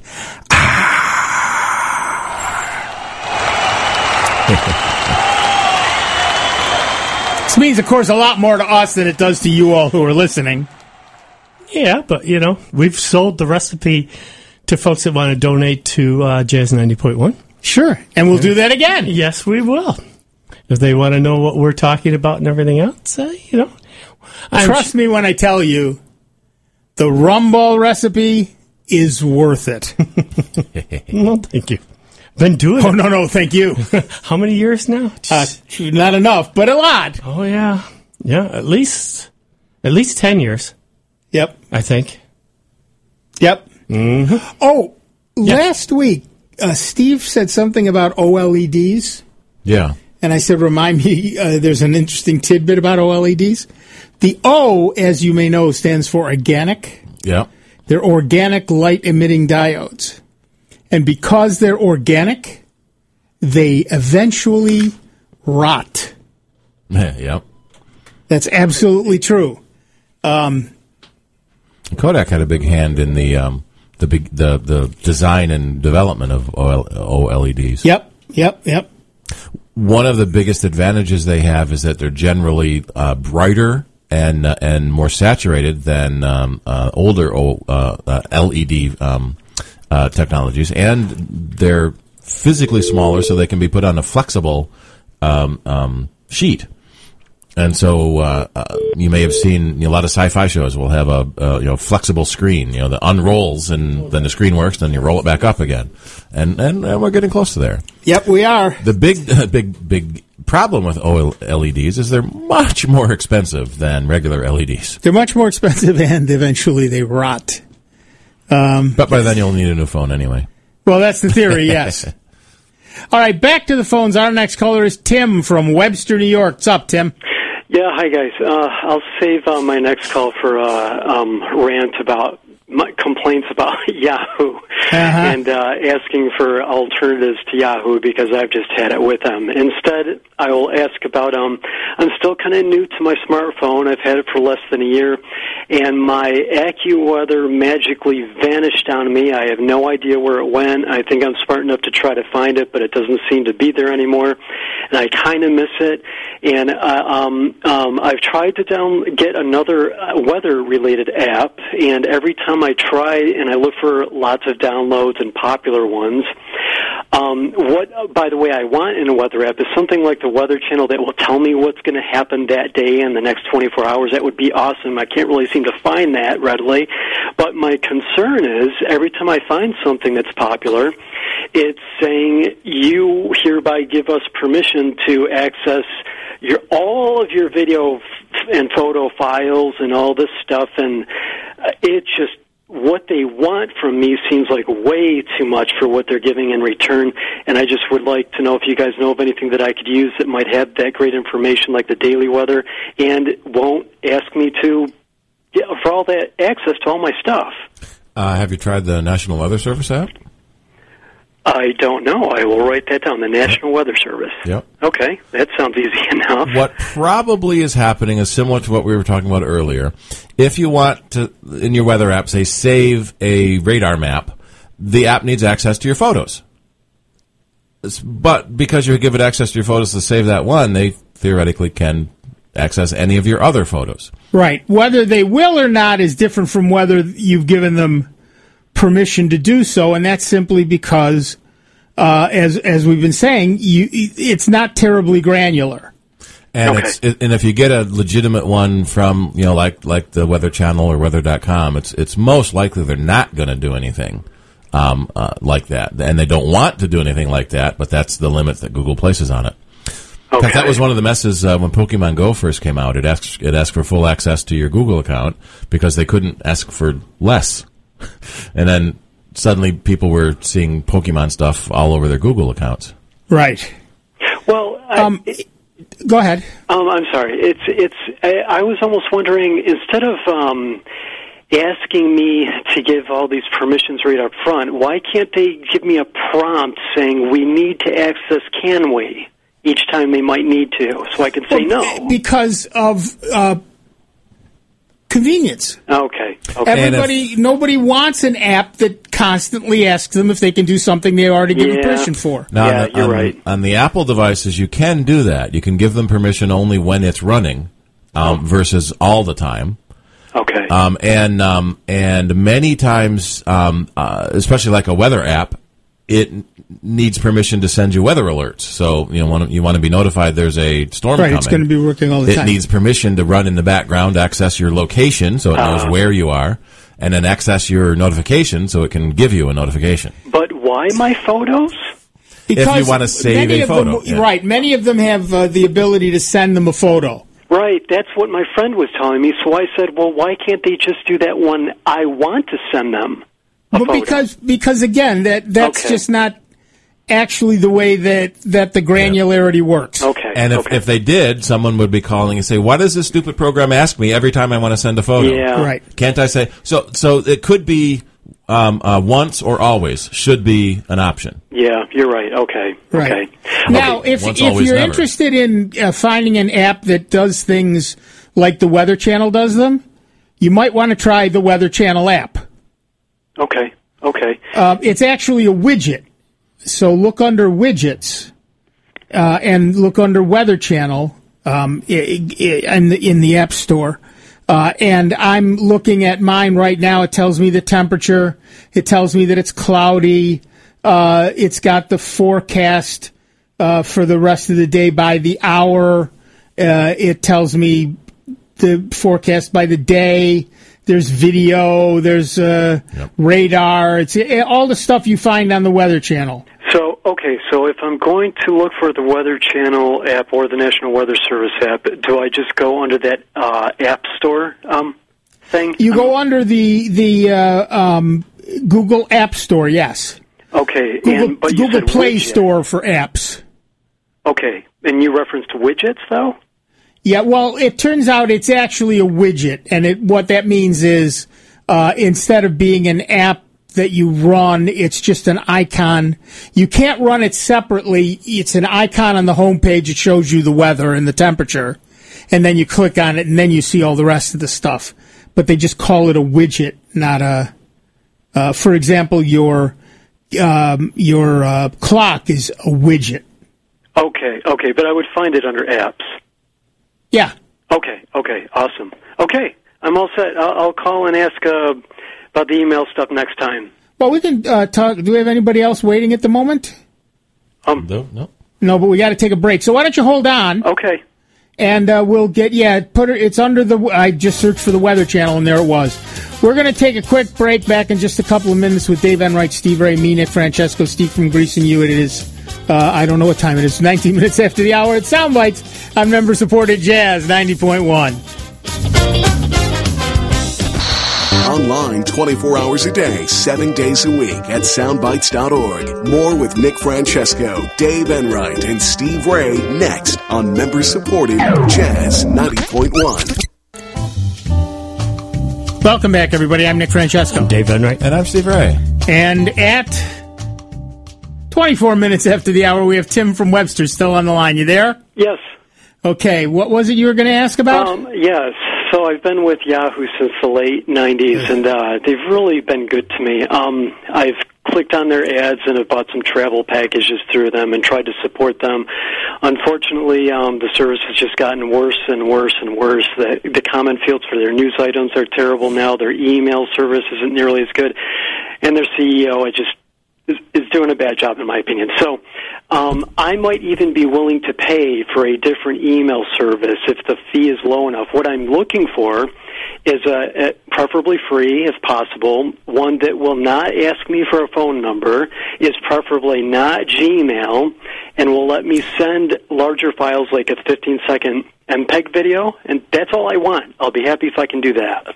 [SPEAKER 2] This means, of course, a lot more to us than it does to you all who are listening.
[SPEAKER 3] Yeah, but, you know, we've sold the recipe to folks that want to donate to uh, Jazz ninety point one.
[SPEAKER 2] Sure, and we'll do that again.
[SPEAKER 3] Yes, we will. If they want to know what we're talking about and everything else, uh, you know. I'm
[SPEAKER 2] Trust me when I tell you, the Rumball recipe is worth it.
[SPEAKER 3] Well, thank you. Been doing
[SPEAKER 2] Oh,
[SPEAKER 3] it.
[SPEAKER 2] no, no, thank you.
[SPEAKER 3] How many years now?
[SPEAKER 2] Uh, not enough, but a lot.
[SPEAKER 3] Oh, yeah. Yeah, at least, at least ten years,
[SPEAKER 2] Yep,
[SPEAKER 3] I think.
[SPEAKER 2] yep. Mm-hmm. Oh, last week, uh, Steve said something about O L E Ds.
[SPEAKER 4] Yeah.
[SPEAKER 2] And I said, remind me, uh, there's an interesting tidbit about O L E Ds. The O, as you may know, stands for organic.
[SPEAKER 4] Yeah.
[SPEAKER 2] They're organic light-emitting diodes. And because they're organic, they eventually rot.
[SPEAKER 4] Yeah.
[SPEAKER 2] That's absolutely true. Um,
[SPEAKER 4] Kodak had a big hand in the um, the big the, the design and development of O L E Ds.
[SPEAKER 2] yep, yep, yep.
[SPEAKER 4] One of the biggest advantages they have is that they're generally uh, brighter and uh, and more saturated than um, uh, older o, uh, uh, L E D um, uh, technologies, and they're physically smaller, so they can be put on a flexible um, um, sheet. And so uh, uh, you may have seen, you know, a lot of sci-fi shows will have a, a you know flexible screen, you know, that unrolls and then the screen works, then you roll it back up again, and and, and we're getting close to there.
[SPEAKER 2] Yep, we are.
[SPEAKER 4] The big uh, big big problem with O L E Ds is they're much more expensive than regular L E Ds.
[SPEAKER 2] They're much more expensive, and eventually they rot. Um,
[SPEAKER 4] but by then you'll need a new phone anyway.
[SPEAKER 2] Well, that's the theory. Yes. All right, back to the phones. Our next caller is Tim from Webster, New York. What's up, Tim?
[SPEAKER 11] Yeah, hi guys. Uh, I'll save uh, my next call for uh, um, rant about my complaints about Yahoo
[SPEAKER 2] uh-huh.
[SPEAKER 11] and uh, asking for alternatives to Yahoo because I've just had it with them. Instead, I will ask about. Um, I'm still kind of new to my smartphone. I've had it for less than a year, and my AccuWeather magically vanished on me. I have no idea where it went. I think I'm smart enough to try to find it, but it doesn't seem to be there anymore, and I kind of miss it. And uh, um, um, I've tried to down get another uh, weather-related app, and every time I try and I look for lots of downloads and popular ones, um, what, by the way, I want in a weather app is something like the Weather Channel that will tell me what's going to happen that day in the next twenty-four hours. That would be awesome. I can't really seem to find that readily. But my concern is every time I find something that's popular, it's saying you hereby give us permission to access your all of your video and photo files and all this stuff, and it just what they want from me seems like way too much for what they're giving in return, and I just would like to know if you guys know of anything that I could use that might have that great information like the daily weather and won't ask me to get for all that access to all my stuff.
[SPEAKER 4] Uh, have you tried the National Weather Service app?
[SPEAKER 11] I don't know. I will write that down, the National yep. Weather Service.
[SPEAKER 4] Yep.
[SPEAKER 11] Okay, that sounds easy enough.
[SPEAKER 4] What probably is happening is similar to what we were talking about earlier. If you want to, in your weather app, say, save a radar map, the app needs access to your photos. But because you give it access to your photos to save that one, they theoretically can access any of your other photos.
[SPEAKER 2] Right. Whether they will or not is different from whether you've given them permission to do so, and that's simply because, uh, as as we've been saying, you, it's not terribly granular.
[SPEAKER 4] And
[SPEAKER 11] okay.
[SPEAKER 4] it's and if you get a legitimate one from, you know, like like the Weather Channel or weather dot com, it's it's most likely they're not going to do anything um, uh, like that, and they don't want to do anything like that. But that's the limit that Google places on it.
[SPEAKER 11] Okay.
[SPEAKER 4] That was one of the messes uh, when Pokemon Go first came out. It asked it asked for full access to your Google account because they couldn't ask for less. And then suddenly people were seeing Pokemon stuff all over their Google accounts.
[SPEAKER 2] Right.
[SPEAKER 11] Well, I,
[SPEAKER 2] um,
[SPEAKER 11] it,
[SPEAKER 2] go ahead.
[SPEAKER 11] Um, I'm sorry. It's it's. I, I was almost wondering, instead of um, asking me to give all these permissions right up front, why can't they give me a prompt saying we need to access, can we? Each time they might need to, so I can say well, no.
[SPEAKER 2] Because of uh, convenience.
[SPEAKER 11] Okay. okay.
[SPEAKER 2] Everybody, if, nobody wants an app that constantly asks them if they can do something they already given
[SPEAKER 11] yeah.
[SPEAKER 2] permission for.
[SPEAKER 4] Now,
[SPEAKER 11] yeah,
[SPEAKER 4] on the,
[SPEAKER 11] you're
[SPEAKER 4] on,
[SPEAKER 11] right.
[SPEAKER 4] On the Apple devices, you can do that. You can give them permission only when it's running, um, oh. versus all the time.
[SPEAKER 11] Okay.
[SPEAKER 4] Um, and um, and many times, um, uh, especially like a weather app, it needs permission to send you weather alerts. So you know, want to, you want to be notified there's a storm
[SPEAKER 2] right,
[SPEAKER 4] coming.
[SPEAKER 2] It's going to be working all the
[SPEAKER 4] it
[SPEAKER 2] time.
[SPEAKER 4] It needs permission to run in the background, access your location so it knows uh, where you are, and then access your notification so it can give you a notification.
[SPEAKER 11] But why my photos?
[SPEAKER 2] Because
[SPEAKER 4] if you want to save a photo.
[SPEAKER 2] Them,
[SPEAKER 4] yeah.
[SPEAKER 2] Right. Many of them have uh, the ability to send them a photo.
[SPEAKER 11] Right, that's what my friend was telling me. So I said, well, why can't they just do that when I want to send them a
[SPEAKER 2] well,
[SPEAKER 11] photo?
[SPEAKER 2] because because again, that that's
[SPEAKER 11] okay.
[SPEAKER 2] just not actually the way that, that the granularity yeah. works.
[SPEAKER 11] Okay.
[SPEAKER 4] And if,
[SPEAKER 11] okay.
[SPEAKER 4] if they did, someone would be calling and say, "Why does this stupid program ask me every time I want to send a photo?"
[SPEAKER 11] Yeah.
[SPEAKER 2] Right.
[SPEAKER 4] Can't I say so? So it could be um, uh, once or always should be an option.
[SPEAKER 11] Yeah, you're right. Okay.
[SPEAKER 2] Right.
[SPEAKER 11] Okay.
[SPEAKER 2] Now,
[SPEAKER 4] okay.
[SPEAKER 2] if
[SPEAKER 4] Once,
[SPEAKER 2] if
[SPEAKER 4] always,
[SPEAKER 2] you're
[SPEAKER 4] never.
[SPEAKER 2] interested in uh, finding an app that does things like the Weather Channel does them, you might want to try the Weather Channel app.
[SPEAKER 11] Okay. Okay.
[SPEAKER 2] Uh, it's actually a widget. So look under widgets uh, and look under Weather Channel um, in, the, in the App Store. Uh, and I'm looking at mine right now. It tells me the temperature. It tells me that it's cloudy. Uh, it's got the forecast uh, for the rest of the day by the hour. Uh, it tells me the forecast by the day. There's video. There's uh, yep. radar. It's uh, all the stuff you find on the Weather Channel.
[SPEAKER 11] So, okay, so if I'm going to look for the Weather Channel app or the National Weather Service app, do I just go under that uh, App Store um, thing?
[SPEAKER 2] You go under the the uh, um, Google App Store, yes.
[SPEAKER 11] Okay,
[SPEAKER 2] Google,
[SPEAKER 11] and but you
[SPEAKER 2] Google
[SPEAKER 11] said
[SPEAKER 2] Play
[SPEAKER 11] widget.
[SPEAKER 2] Store for apps.
[SPEAKER 11] Okay, and you referenced widgets, though?
[SPEAKER 2] Yeah, well, it turns out it's actually a widget, and it, what that means is uh, instead of being an app that you run, it's just an icon. You can't run it separately. It's an icon on the homepage. It shows you the weather and the temperature, and then you click on it, and then you see all the rest of the stuff. But they just call it a widget, not a. Uh, for example, your um, your uh, clock is a widget.
[SPEAKER 11] Okay, okay, but I would find it under apps.
[SPEAKER 2] Yeah.
[SPEAKER 11] Okay, okay, awesome. Okay, I'm all set. I'll, I'll call and ask uh, about the email stuff next time.
[SPEAKER 2] Well, we can uh, talk. Do we have anybody else waiting at the moment?
[SPEAKER 11] Um,
[SPEAKER 4] no, no.
[SPEAKER 2] No, but we got to take a break. So why don't you hold on?
[SPEAKER 11] Okay.
[SPEAKER 2] And uh, we'll get, yeah, put it, it's under the, I just searched for the Weather Channel, and there it was. We're going to take a quick break, back in just a couple of minutes with Dave Enright, Steve Ray, me, Nick Francesco, Steve from Grease and You. It is, uh, I don't know what time it is, nineteen minutes after the hour. It Sound Bites on member-supported Jazz ninety point one.
[SPEAKER 1] Online twenty-four hours a day, seven days a week at soundbites dot org. More with Nick Francesco, Dave Enright, and Steve Ray next on member-supported Jazz ninety point one.
[SPEAKER 2] Welcome back, everybody. I'm Nick Francesco.
[SPEAKER 3] I'm Dave Enright.
[SPEAKER 4] And I'm Steve Ray.
[SPEAKER 2] And at twenty-four minutes after the hour, we have Tim from Webster still on the line. You there?
[SPEAKER 11] Yes.
[SPEAKER 2] Okay, what was it you were going to ask about?
[SPEAKER 11] Um, yes. So I've been with Yahoo since the late nineties, and uh, they've really been good to me. Um, I've clicked on their ads and have bought some travel packages through them and tried to support them. Unfortunately, um, the service has just gotten worse and worse and worse. The, the comment fields for their news items are terrible now. Their email service isn't nearly as good. And their C E O, I just is, is doing a bad job, in my opinion. So um, I might even be willing to pay for a different email service if the fee is low enough. What I'm looking for is a, a preferably free, if possible, one that will not ask me for a phone number, is preferably not Gmail, and will let me send larger files like a fifteen-second M P E G video, and that's all I want. I'll be happy if I can do that.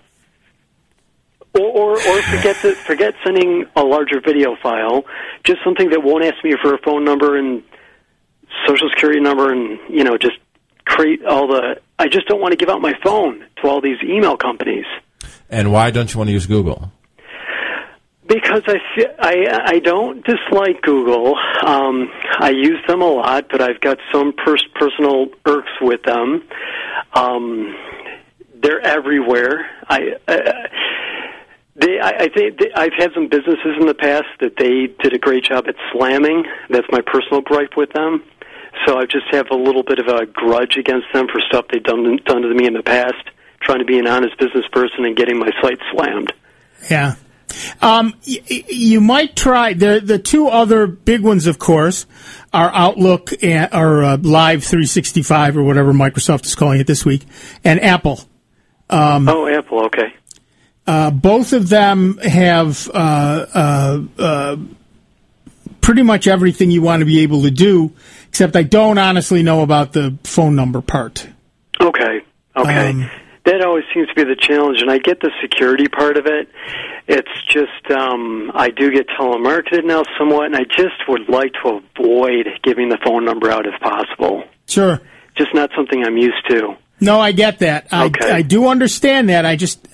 [SPEAKER 11] Or, or, or forget the, forget sending a larger video file, just something that won't ask me for a phone number and social security number and, you know, just create all the... I just don't want to give out my phone to all these email companies.
[SPEAKER 4] And why don't you want to use Google?
[SPEAKER 11] Because I, feel, I, I don't dislike Google. Um, I use them a lot, but I've got some pers- personal irks with them. Um, they're everywhere. I... Uh, They, I, I think they, I've had some businesses in the past that they did a great job at slamming. That's my personal gripe with them. So I just have a little bit of a grudge against them for stuff they've done done to me in the past, trying to be an honest business person and getting my site slammed.
[SPEAKER 2] Yeah. Um, y- you might try, the the two other big ones, of course, are Outlook and, or uh, Live three sixty-five or whatever Microsoft is calling it this week, and Apple. Um,
[SPEAKER 11] oh, Apple, okay.
[SPEAKER 2] Uh, both of them have uh, uh, uh, pretty much everything you want to be able to do, except I don't honestly know about the phone number part.
[SPEAKER 11] Okay, okay. Um, that always seems to be the challenge, and I get the security part of it. It's just um, I do get telemarketed now somewhat, and I just would like to avoid giving the phone number out if possible.
[SPEAKER 2] Sure.
[SPEAKER 11] Just not something I'm used to.
[SPEAKER 2] No, I get that.
[SPEAKER 11] Okay.
[SPEAKER 2] I, I do understand that. I just...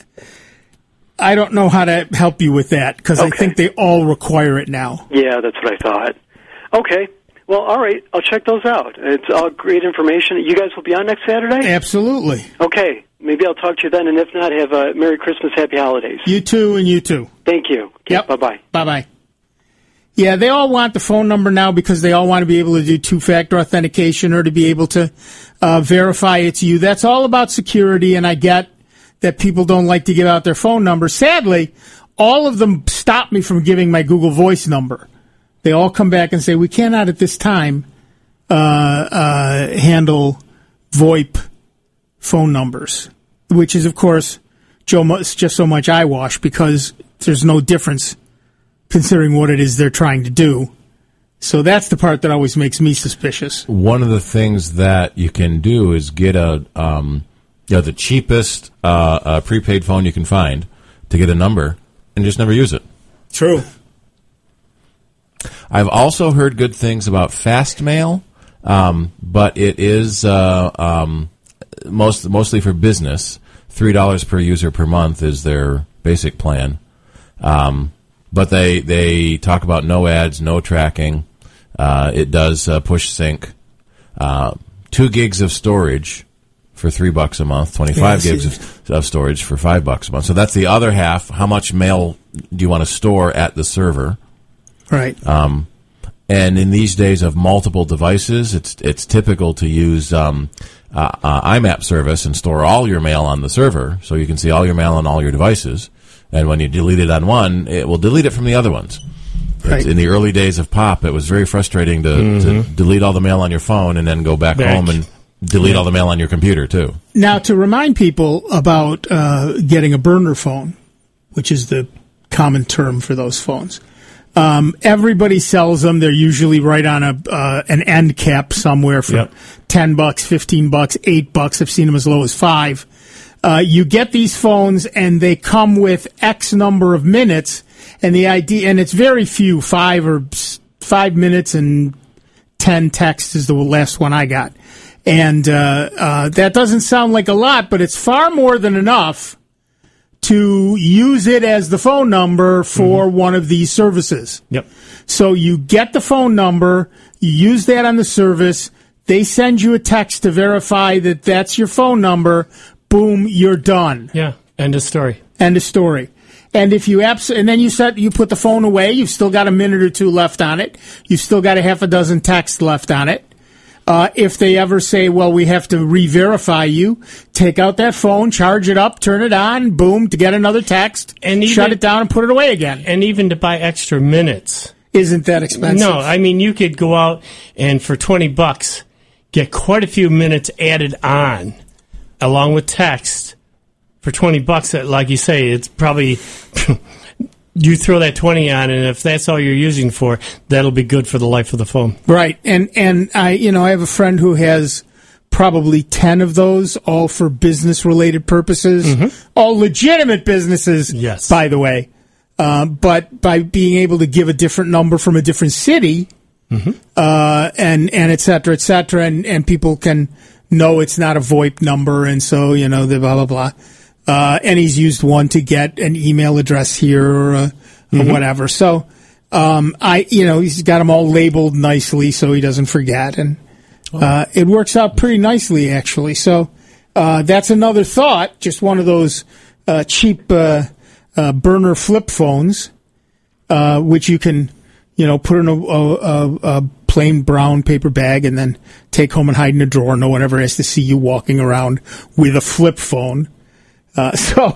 [SPEAKER 2] I don't know how to help you with that, because
[SPEAKER 11] okay.
[SPEAKER 2] I think they all require it now.
[SPEAKER 11] Yeah, that's what I thought. Okay. Well, all right. I'll check those out. It's all great information. You guys will be on next Saturday?
[SPEAKER 2] Absolutely.
[SPEAKER 11] Okay. Maybe I'll talk to you then, and if not, have a Merry Christmas, Happy Holidays.
[SPEAKER 2] You too, and you too.
[SPEAKER 11] Thank you. Okay,
[SPEAKER 2] yep.
[SPEAKER 11] Bye-bye.
[SPEAKER 2] Bye-bye. Yeah, they all want the phone number now because they all want to be able to do two-factor authentication or to be able to uh, verify it's you. That's all about security, and I get that people don't like to give out their phone number. Sadly, all of them stop me from giving my Google Voice number. They all come back and say, we cannot at this time uh, uh, handle VoIP phone numbers, which is, of course, Joe, it's just so much eyewash because there's no difference considering what it is they're trying to do. So that's the part that always makes me suspicious.
[SPEAKER 4] One of the things that you can do is get a um, you know, the cheapest uh, uh, prepaid phone you can find to get a number and just never use it.
[SPEAKER 2] True.
[SPEAKER 4] I've also heard good things about Fastmail, um, but it is uh, um, most mostly for business. Three dollars per user per month is their basic plan, um, but they they talk about no ads, no tracking. Uh, it does uh, push sync, uh, two gigs of storage for three bucks a month, twenty-five
[SPEAKER 2] yeah,
[SPEAKER 4] gigs of, of storage for five bucks a month. So that's the other half. How much mail do you want to store at the server?
[SPEAKER 2] Right.
[SPEAKER 4] Um, and in these days of multiple devices, it's it's typical to use um, uh, uh, I MAP service and store all your mail on the server, so you can see all your mail on all your devices. And when you delete it on one, it will delete it from the other ones.
[SPEAKER 2] Right.
[SPEAKER 4] In the early days of POP, it was very frustrating to,
[SPEAKER 2] Mm-hmm.
[SPEAKER 4] to delete all the mail on your phone and then go back,
[SPEAKER 2] Back.
[SPEAKER 4] home and delete yeah. all the mail on your computer, too.
[SPEAKER 2] Now, to remind people about uh, getting a burner phone, which is the common term for those phones, um, everybody sells them. They're usually right on a uh, an end cap somewhere for
[SPEAKER 3] Yep.
[SPEAKER 2] ten bucks, fifteen bucks, eight bucks. I've seen them as low as five. Uh, you get these phones, and they come with X number of minutes. And the idea, and it's very few, five or five minutes and ten texts is the last one I got. And uh, uh, that doesn't sound like a lot, but it's far more than enough to use it as the phone number for mm-hmm. one of these services.
[SPEAKER 3] Yep.
[SPEAKER 2] So you get the phone number, you use that on the service, they send you a text to verify that that's your phone number, boom, you're done.
[SPEAKER 3] Yeah, end of story.
[SPEAKER 2] End of story. And if you abs- and then you set you put the phone away, you've still got a minute or two left on it. You've still got a half a dozen texts left on it. Uh, if they ever say, well, we have to re-verify you, take out that phone, charge it up, turn it on, boom, to get another text,
[SPEAKER 3] and even,
[SPEAKER 2] shut it down and put it away again.
[SPEAKER 3] And even to buy extra minutes.
[SPEAKER 2] Isn't that expensive?
[SPEAKER 3] No, I mean, you could go out and for twenty bucks get quite a few minutes added on along with text. For twenty bucks, like you say, it's probably you throw that twenty on, and if that's all you're using for, that'll be good for the life of the phone.
[SPEAKER 2] Right, and and I, you know, I have a friend who has probably ten of those, all for business related purposes, mm-hmm. all legitimate businesses.
[SPEAKER 3] Yes,
[SPEAKER 2] by the way, um, but by being able to give a different number from a different city, mm-hmm. uh, and and et cetera, et cetera, and and people can know it's not a VoIP number, and so you know the blah blah blah. Uh, and he's used one to get an email address here or, uh, mm-hmm. or whatever. So, um, I, you know, he's got them all labeled nicely so he doesn't forget. And, uh, it works out pretty nicely, actually. So, uh, that's another thought. Just one of those, uh, cheap, uh, uh, burner flip phones, uh, which you can, you know, put in a, a, a plain brown paper bag and then take home and hide in a drawer. No one ever has to see you walking around with a flip phone. Uh, so,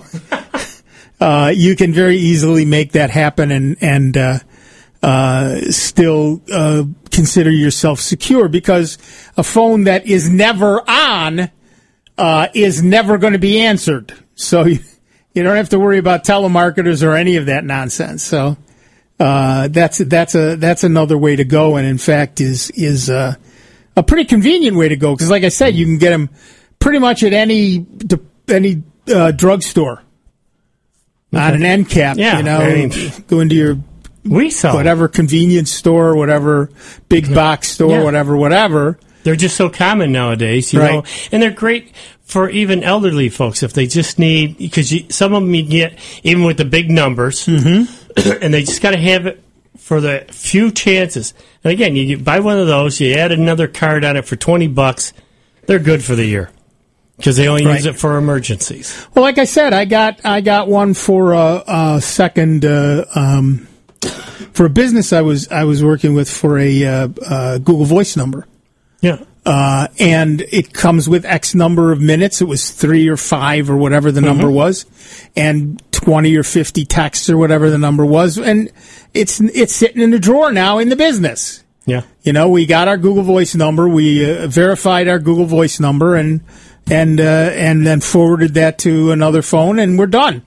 [SPEAKER 2] uh, you can very easily make that happen and, and, uh, uh, still, uh, consider yourself secure because a phone that is never on, uh, is never going to be answered. So you, you don't have to worry about telemarketers or any of that nonsense. So, uh, that's, that's a, that's another way to go. And in fact is, is, uh, a pretty convenient way to go. Cause like I said, you can get them pretty much at any, any, Uh, drugstore okay. on an end cap,
[SPEAKER 3] yeah,
[SPEAKER 2] you know,
[SPEAKER 3] I mean,
[SPEAKER 2] go into your
[SPEAKER 3] we sell
[SPEAKER 2] whatever convenience store, whatever big box store, yeah. whatever, whatever.
[SPEAKER 3] They're just so common nowadays, you
[SPEAKER 2] right.
[SPEAKER 3] know, and they're great for even elderly folks if they just need, because some of them you get even with the big numbers,
[SPEAKER 2] mm-hmm.
[SPEAKER 3] and they just got to have it for the few chances. And again, you buy one of those, you add another card on it for twenty bucks, they're good for the year. Because they only
[SPEAKER 2] right.
[SPEAKER 3] use it for emergencies.
[SPEAKER 2] Well, like I said, I got I got one for a, a second uh, um, for a business I was I was working with for a uh, uh, Google Voice number.
[SPEAKER 3] Yeah,
[SPEAKER 2] Uh, and it comes with X number of minutes. It was three or five or whatever the number
[SPEAKER 3] Mhm.
[SPEAKER 2] was, and twenty or fifty texts or whatever the number was. And it's it's sitting in the drawer now in the business.
[SPEAKER 3] Yeah.
[SPEAKER 2] You know, we got our Google Voice number. We uh, verified our Google Voice number and and uh, and then forwarded that to another phone, and we're done.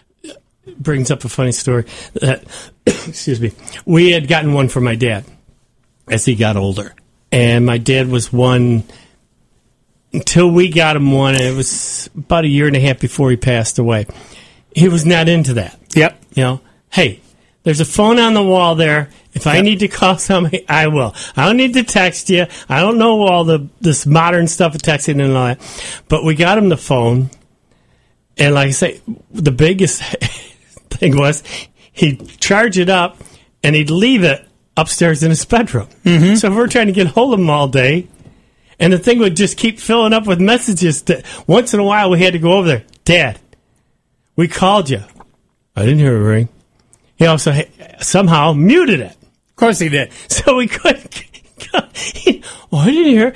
[SPEAKER 3] Brings up a funny story. That, excuse me. We had gotten one for my dad as he got older. And my dad was one until we got him one, and it was about a year and a half before he passed away. He was not into that.
[SPEAKER 2] Yep.
[SPEAKER 3] You know, hey, there's a phone on the wall there. If I need to call somebody, I will. I don't need to text you. I don't know all the this modern stuff of texting and all that. But we got him the phone, and like I say, the biggest thing was he'd charge it up, and he'd leave it upstairs in his bedroom. Mm-hmm. So if we're trying to get hold of him all day, and the thing would just keep filling up with messages. That once in a while, we had to go over there. Dad, we called you. I didn't hear a ring. He also somehow muted it.
[SPEAKER 2] Of course he did.
[SPEAKER 3] So we couldn't. Oh, I didn't hear.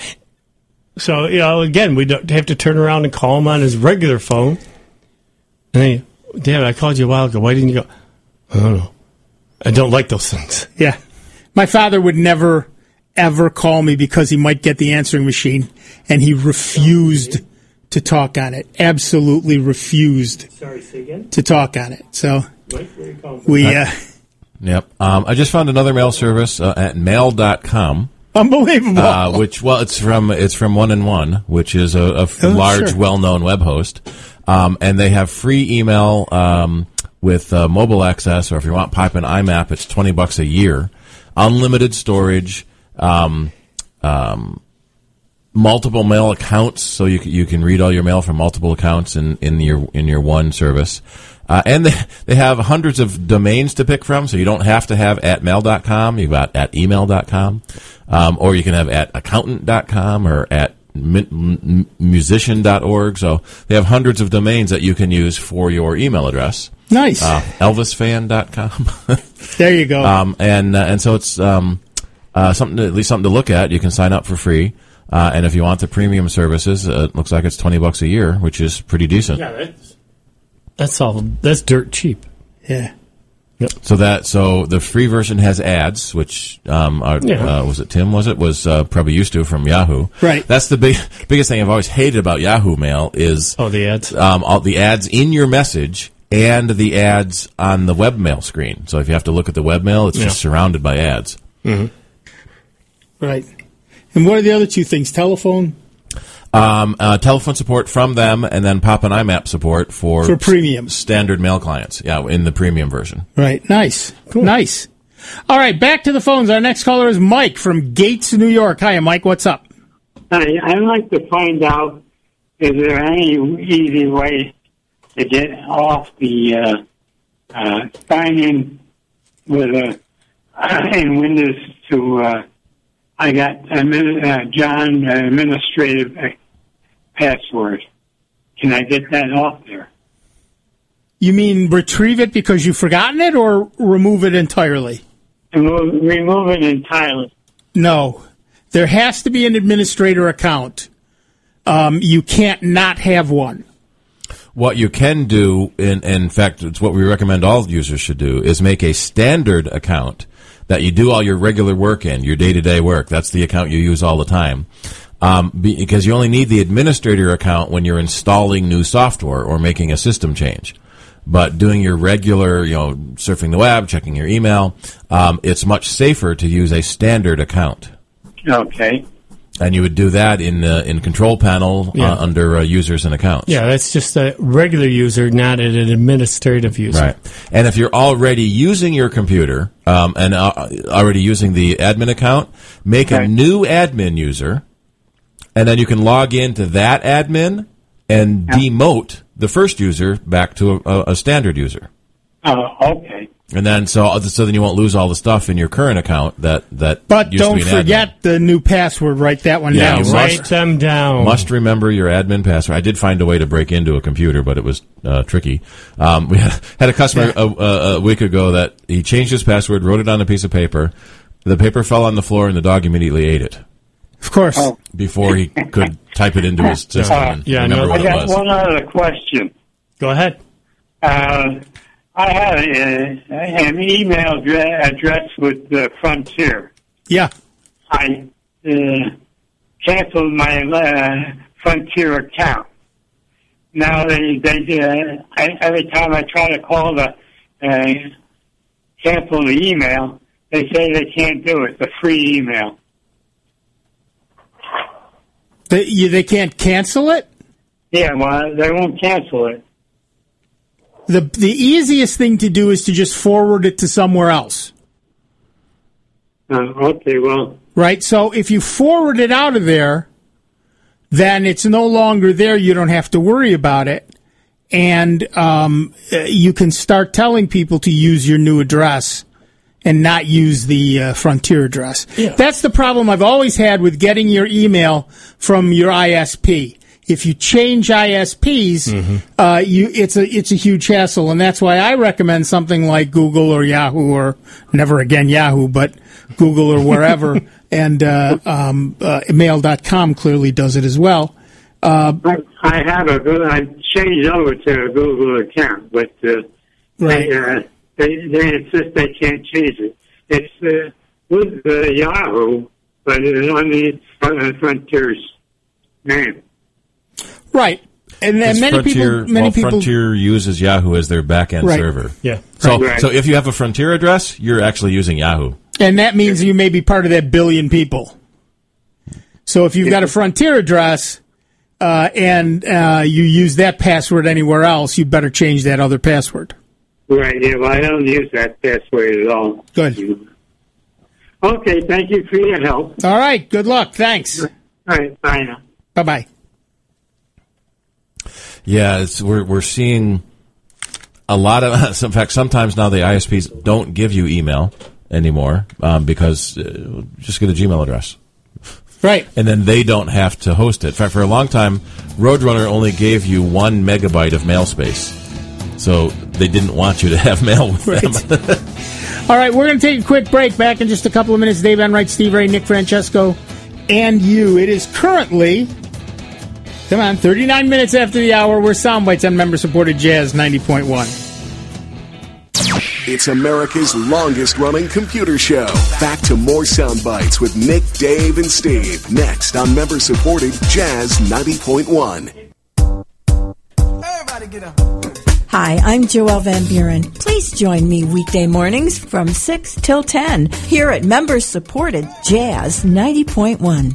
[SPEAKER 3] So, you know, again, we'd have to turn around and call him on his regular phone. And then, Dad, I called you a while ago. Why didn't you go? I don't know. I don't like those things.
[SPEAKER 2] Yeah. My father would never, ever call me because he might get the answering machine, and he refused to talk on it. Absolutely refused
[SPEAKER 3] Sorry, say again?
[SPEAKER 2] to talk on it. So
[SPEAKER 3] Mike, where are you calling from?
[SPEAKER 2] we, uh,
[SPEAKER 4] Yep. Um, I just found another mail service uh, at mail dot com.
[SPEAKER 2] Unbelievable.
[SPEAKER 4] Uh, which, well, it's from it's from One and One, which is a, a f-
[SPEAKER 2] Oh,
[SPEAKER 4] large,
[SPEAKER 2] sure.
[SPEAKER 4] well-known web host. Um, and they have free email um, with uh, mobile access, or if you want pipe and I MAP, it's twenty bucks a year. Unlimited storage, um, um, multiple mail accounts, so you c- you can read all your mail from multiple accounts in, in your in your one service. Uh, and they, they have hundreds of domains to pick from, so you don't have to have at mail dot com. You've got at email dot com, um, or you can have at accountant dot com or at mi- m- musician dot org. So they have hundreds of domains that you can use for your email address.
[SPEAKER 2] Nice.
[SPEAKER 4] Uh, elvis fan dot com.
[SPEAKER 2] There you go.
[SPEAKER 4] Um, and uh, and so it's um, uh, something to, at least something to look at. You can sign up for free, uh, and if you want the premium services, uh, it looks like it's twenty bucks a year, which is pretty decent.
[SPEAKER 3] Yeah, that's, that's all. That's dirt cheap.
[SPEAKER 2] Yeah.
[SPEAKER 3] Yep.
[SPEAKER 4] So that so the free version has ads, which um, are,
[SPEAKER 3] Yeah.
[SPEAKER 4] uh, was it Tim? Was it was uh, probably used to from Yahoo?
[SPEAKER 2] Right.
[SPEAKER 4] That's the big biggest thing I've always hated about Yahoo Mail is
[SPEAKER 3] Oh, the ads.
[SPEAKER 4] um, all the ads in your message. And the ads on the webmail screen. So if you have to look at the webmail, it's
[SPEAKER 3] Yeah.
[SPEAKER 4] just surrounded by ads.
[SPEAKER 3] Mm-hmm.
[SPEAKER 2] Right. And what are the other two things? Telephone?
[SPEAKER 4] Um, uh, telephone support from them, and then Pop and I MAP support for
[SPEAKER 2] For premium.
[SPEAKER 4] s- standard mail clients. Yeah, in the premium version.
[SPEAKER 2] Right. Nice. Nice. All right, back to the phones. Our next caller is Mike from Gates, New York. Hiya, Mike. What's up?
[SPEAKER 12] Hi, I'd like to find out, is there any easy way to get off the uh, uh, sign in with a in Windows to uh, I got admin, uh, John uh, administrative uh, password. Can I get that off there?
[SPEAKER 2] You mean retrieve it because you've forgotten it, or remove it entirely?
[SPEAKER 12] Remove, remove it entirely.
[SPEAKER 2] No. There has to be an administrator account. Um, you can't not have one.
[SPEAKER 4] What you can do, in, in fact, it's what we recommend all users should do, is make a standard account that you do all your regular work in, your day-to-day work. That's the account you use all the time. Um, because you only need the administrator account when you're installing new software or making a system change. But doing your regular, you know, surfing the web, checking your email, um, it's much safer to use a standard account.
[SPEAKER 12] Okay.
[SPEAKER 4] And you would do that in uh, in Control Panel
[SPEAKER 3] Yeah.
[SPEAKER 4] uh, under uh, Users and Accounts.
[SPEAKER 3] Yeah, that's just a regular user, not an administrative user.
[SPEAKER 4] Right. And if you're already using your computer um, and uh, already using the admin account, make a
[SPEAKER 12] Right.
[SPEAKER 4] new admin user, and then you can log into that admin and demote the first user back to a, a standard user.
[SPEAKER 12] Oh, okay.
[SPEAKER 4] And then so so then you won't lose all the stuff in your current account that that
[SPEAKER 2] But
[SPEAKER 4] used to
[SPEAKER 2] don't
[SPEAKER 4] be an admin.
[SPEAKER 2] forget the new password. Write that one
[SPEAKER 4] Yeah,
[SPEAKER 2] down.
[SPEAKER 4] you
[SPEAKER 2] right?
[SPEAKER 3] Write them down.
[SPEAKER 4] Must remember your admin password. I did find a way to break into a computer, but it was uh, tricky. Um, we had, had a customer a, a, a week ago that he changed his password, wrote it on a piece of paper. The paper fell on the floor, and the dog immediately ate it.
[SPEAKER 2] Of course.
[SPEAKER 12] Oh.
[SPEAKER 4] Before he could type it into his system
[SPEAKER 12] Uh,
[SPEAKER 4] and
[SPEAKER 3] yeah,
[SPEAKER 4] remember
[SPEAKER 3] no,
[SPEAKER 4] what
[SPEAKER 12] I
[SPEAKER 4] it
[SPEAKER 12] got
[SPEAKER 4] was.
[SPEAKER 12] one other question.
[SPEAKER 3] Go ahead.
[SPEAKER 12] Uh, I have a, an email dra- address with uh, Frontier.
[SPEAKER 2] Yeah.
[SPEAKER 12] I uh, canceled my uh, Frontier account. Now they they uh, I, every time I try to call the uh, cancel the email, they say they can't do it. The free email.
[SPEAKER 2] They, you, they can't cancel it?
[SPEAKER 12] Yeah, well, they won't cancel it.
[SPEAKER 2] The the easiest thing to do is to just forward it to somewhere else.
[SPEAKER 12] Uh, okay, well,
[SPEAKER 2] Right? So if you forward it out of there, then it's no longer there. You don't have to worry about it. And um, uh, you can start telling people to use your new address and not use the uh, Frontier address.
[SPEAKER 3] Yeah.
[SPEAKER 2] That's the problem I've always had with getting your email from your I S P. If you change I S Ps, uh, you it's a it's a huge hassle, and that's why I recommend something like Google or Yahoo, or never again Yahoo, but Google or wherever. and uh, um, uh, mail dot com clearly does it as well. Uh,
[SPEAKER 12] I, I have a good. I changed over to a Google account, but uh,
[SPEAKER 2] Right.
[SPEAKER 12] they, uh, they they insist they can't change it. It's uh, with uh, Yahoo, but it's on the uh, Frontier's name.
[SPEAKER 2] Right. And then
[SPEAKER 4] Because
[SPEAKER 2] many
[SPEAKER 4] Frontier,
[SPEAKER 2] people, many
[SPEAKER 4] well,
[SPEAKER 2] people,
[SPEAKER 4] Frontier uses Yahoo as their back-end
[SPEAKER 2] Right.
[SPEAKER 4] server.
[SPEAKER 3] Yeah.
[SPEAKER 4] So,
[SPEAKER 12] Right.
[SPEAKER 4] so if you have a Frontier address, you're actually using Yahoo.
[SPEAKER 2] and that means you may be part of that billion people. So if you've got a Frontier address uh, and uh, you use that password anywhere else, you better change that other password.
[SPEAKER 12] Right. Yeah. Well, I don't use that password at all.
[SPEAKER 2] Good.
[SPEAKER 12] Okay. Thank you for your help.
[SPEAKER 2] All right. Good luck. Thanks.
[SPEAKER 12] All right. Bye now.
[SPEAKER 2] Bye bye.
[SPEAKER 4] Yeah, it's, we're we're seeing a lot of. In fact, sometimes now the I S Ps don't give you email anymore um, because uh, just get a Gmail address.
[SPEAKER 2] Right.
[SPEAKER 4] And then they don't have to host it. In fact, for a long time, Roadrunner only gave you one megabyte of mail space. So they didn't want you to have mail with
[SPEAKER 2] Right.
[SPEAKER 4] them.
[SPEAKER 2] All right, we're going to take a quick break. Back in just a couple of minutes. Dave Enright, Steve Ray, Nick Francesco, and you. It is currently, come on, thirty-nine minutes after the hour. We're Soundbites on member-supported Jazz ninety point one.
[SPEAKER 1] It's America's longest-running computer show. Back to more sound bites with Nick, Dave, and Steve. Next on member-supported Jazz ninety point one.
[SPEAKER 13] Everybody get up. Hi, I'm Joelle Van Buren. Please join me weekday mornings from six till ten here at member-supported Jazz ninety point one.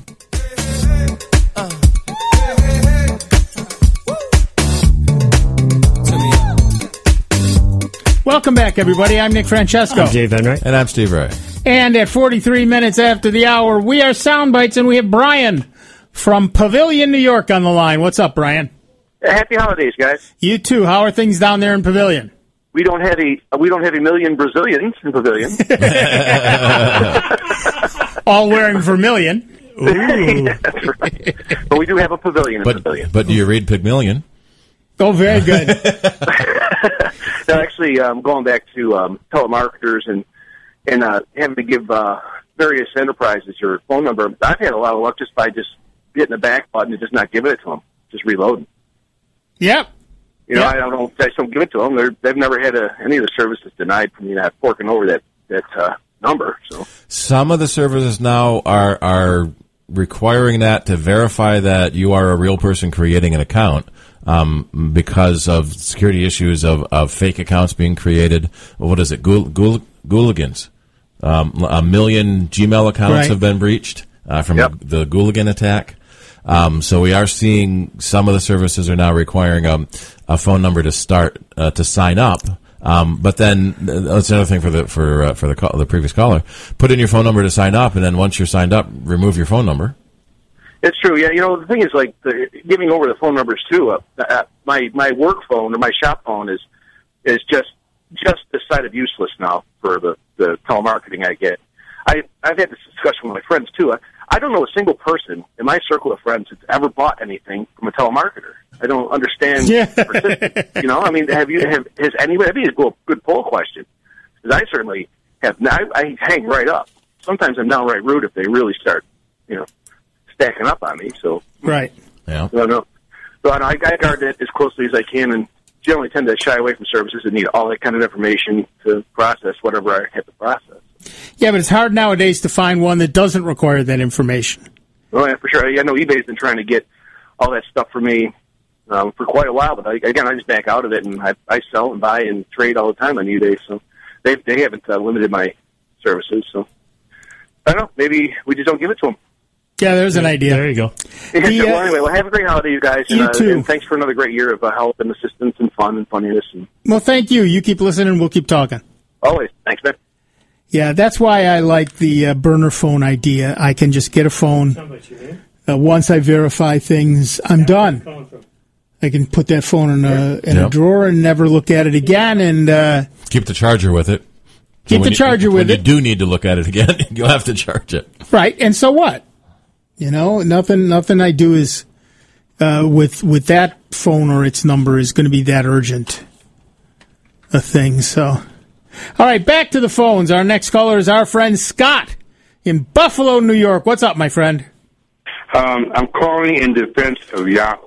[SPEAKER 2] Welcome back, everybody. I'm Nick Francesco.
[SPEAKER 3] I'm Dave Enright.
[SPEAKER 4] And I'm Steve Ray.
[SPEAKER 2] And at forty-three minutes after the hour, we are Soundbites, and we have Brian from Pavilion, New York on the line. What's up, Brian?
[SPEAKER 14] Happy holidays, guys.
[SPEAKER 2] You too. How are things down there in Pavilion?
[SPEAKER 14] We don't have a we don't have a million Brazilians in Pavilion.
[SPEAKER 2] All wearing vermilion.
[SPEAKER 14] That's right. But we do have a pavilion in
[SPEAKER 4] But,
[SPEAKER 14] Pavilion.
[SPEAKER 4] but do you read Pygmalion?
[SPEAKER 2] Oh, very good.
[SPEAKER 14] No, actually, um, going back to um, telemarketers and and uh, having to give uh, various enterprises your phone number, I've had a lot of luck just by just hitting the back button and just not giving it to them, just reloading.
[SPEAKER 2] Yep.
[SPEAKER 14] You know,
[SPEAKER 2] Yep.
[SPEAKER 14] I don't, I just don't give it to them. They're, they've never had a, any of the services denied from me not forking over that that uh, number. So
[SPEAKER 4] Some of the services now are are requiring that to verify that you are a real person creating an account um, because of security issues of, of fake accounts being created. What is it? Gool, gool, Gooligans. Um, a million Gmail accounts
[SPEAKER 2] Right.
[SPEAKER 4] have been breached uh, from
[SPEAKER 14] Yep.
[SPEAKER 4] the Gooligan attack. Um, so we are seeing some of the services are now requiring a, a phone number to start uh, to sign up. Um, but then uh, that's another thing for the for uh, for the call, the previous caller. Put in your phone number to sign up, and then once you're signed up, remove your phone number.
[SPEAKER 14] it's true. Yeah, you know, the thing is, like, the, giving over the phone numbers too. Uh, uh, my my work phone or my shop phone is is just just decided useless now for the the telemarketing I get. I I've had this discussion with my friends too. I, I don't know a single person in my circle of friends that's ever bought anything from a telemarketer. I don't understand.
[SPEAKER 2] Yeah.
[SPEAKER 14] persistence. You know, I mean, have you have has anybody? That'd be a good, good poll question. Because I certainly have. I, I hang right up. Sometimes I'm downright rude if they really start, you know, stacking up on me. So
[SPEAKER 2] right,
[SPEAKER 4] yeah.
[SPEAKER 14] I don't know. So I, know, I, I guard it as closely as I can, and generally tend to shy away from services that need all that kind of information to process whatever I have to process.
[SPEAKER 2] Yeah, but it's hard nowadays to find one that doesn't require that information.
[SPEAKER 14] Oh, yeah, for sure. I know eBay's been trying to get all that stuff for me um, for quite a while, but I, again, I just back out of it, and I, I sell and buy and trade all the time on eBay, so they they haven't uh, limited my services. So I don't know. Maybe we just don't give it to them.
[SPEAKER 2] Yeah, there's an idea.
[SPEAKER 3] There you go.
[SPEAKER 14] Yeah,
[SPEAKER 2] The,
[SPEAKER 14] so, well,
[SPEAKER 2] uh,
[SPEAKER 14] anyway, well, have a great holiday, you guys. And,
[SPEAKER 2] You
[SPEAKER 14] uh,
[SPEAKER 2] too.
[SPEAKER 14] and thanks for another great year of uh, help and assistance and fun and funniness. And
[SPEAKER 2] Well, thank you. You keep listening. We'll keep talking.
[SPEAKER 14] always. Thanks, man.
[SPEAKER 2] Yeah, that's why I like the uh, burner phone idea. I can just get a phone. Uh, once I verify things, I'm done. I can put that phone in a in
[SPEAKER 4] Yep.
[SPEAKER 2] a drawer and never look at it again. And uh,
[SPEAKER 4] Keep the charger with it.
[SPEAKER 2] Keep
[SPEAKER 4] So when
[SPEAKER 2] the charger
[SPEAKER 4] you,
[SPEAKER 2] with
[SPEAKER 4] when
[SPEAKER 2] it.
[SPEAKER 4] you do need to look at it again, you'll have to charge it.
[SPEAKER 2] right, and so what? You know, nothing. Nothing I do is uh, with with that phone or its number is going to be that urgent a thing. So, all right, back to the phones. Our next caller is our friend Scott in Buffalo, New York. What's up, my friend?
[SPEAKER 15] Um, I'm calling in defense of Yahoo.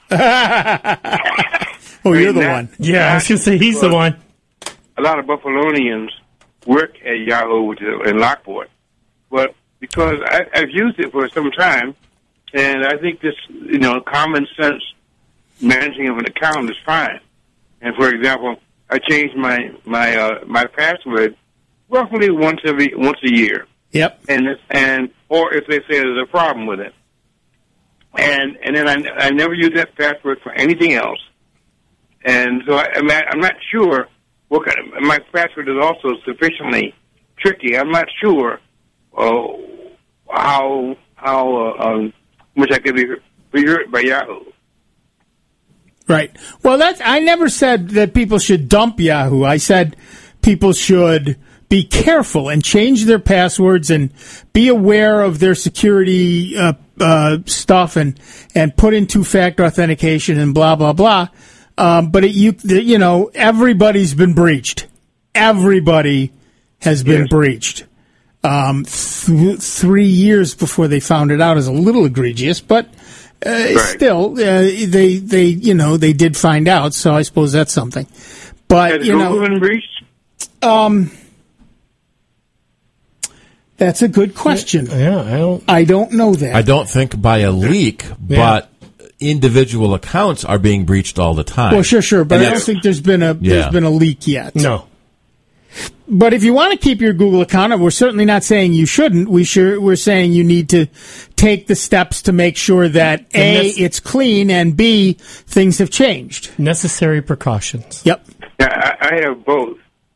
[SPEAKER 2] Oh, you're the
[SPEAKER 15] Not-
[SPEAKER 2] one.
[SPEAKER 3] Yeah, I was going to say he's the one.
[SPEAKER 15] A lot of Buffalonians work at Yahoo, which is in Lockport, but because I, I've used it for some time, and I think this, you know, common sense managing of an account is fine. And for example, I change my my uh, my password roughly once every once a year.
[SPEAKER 2] Yep.
[SPEAKER 15] And it's, and or if they say there's a problem with it, and and then I, I never use that password for anything else. And so I, I'm not, I'm not sure what kind of, my password is also sufficiently tricky. I'm not sure uh, how how uh, um, much I could be be hurt by Yahoo.
[SPEAKER 2] Right. Well, that's. I never said that people should dump Yahoo. I said people should be careful and change their passwords and be aware of their security uh, uh, stuff and and put in two-factor authentication and blah blah blah. Um, but it, you you know everybody's been breached. Everybody has been
[SPEAKER 15] Yes.
[SPEAKER 2] breached. Um, th- three years before they found it out is a little egregious, but uh,
[SPEAKER 15] Right.
[SPEAKER 2] still, uh, they they you know they did find out. So I suppose that's something. But
[SPEAKER 15] Has
[SPEAKER 2] you
[SPEAKER 15] Google
[SPEAKER 2] know,
[SPEAKER 15] been breached?
[SPEAKER 2] um, that's a good question.
[SPEAKER 3] Yeah, I don't.
[SPEAKER 2] I don't know that.
[SPEAKER 4] I don't think by a leak, but individual accounts are being breached all the time.
[SPEAKER 2] Well, sure, sure, but
[SPEAKER 4] And
[SPEAKER 2] I don't
[SPEAKER 4] that's-
[SPEAKER 2] think there's been a there's
[SPEAKER 4] Yeah.
[SPEAKER 2] been a leak yet.
[SPEAKER 3] No.
[SPEAKER 2] But if you want to keep your Google account, and we're certainly not saying you shouldn't. We sure we're saying you need to take the steps to make sure that A,
[SPEAKER 3] nec-
[SPEAKER 2] it's clean, and B, things have changed.
[SPEAKER 3] Necessary precautions.
[SPEAKER 2] Yep.
[SPEAKER 15] Yeah, I, I have both,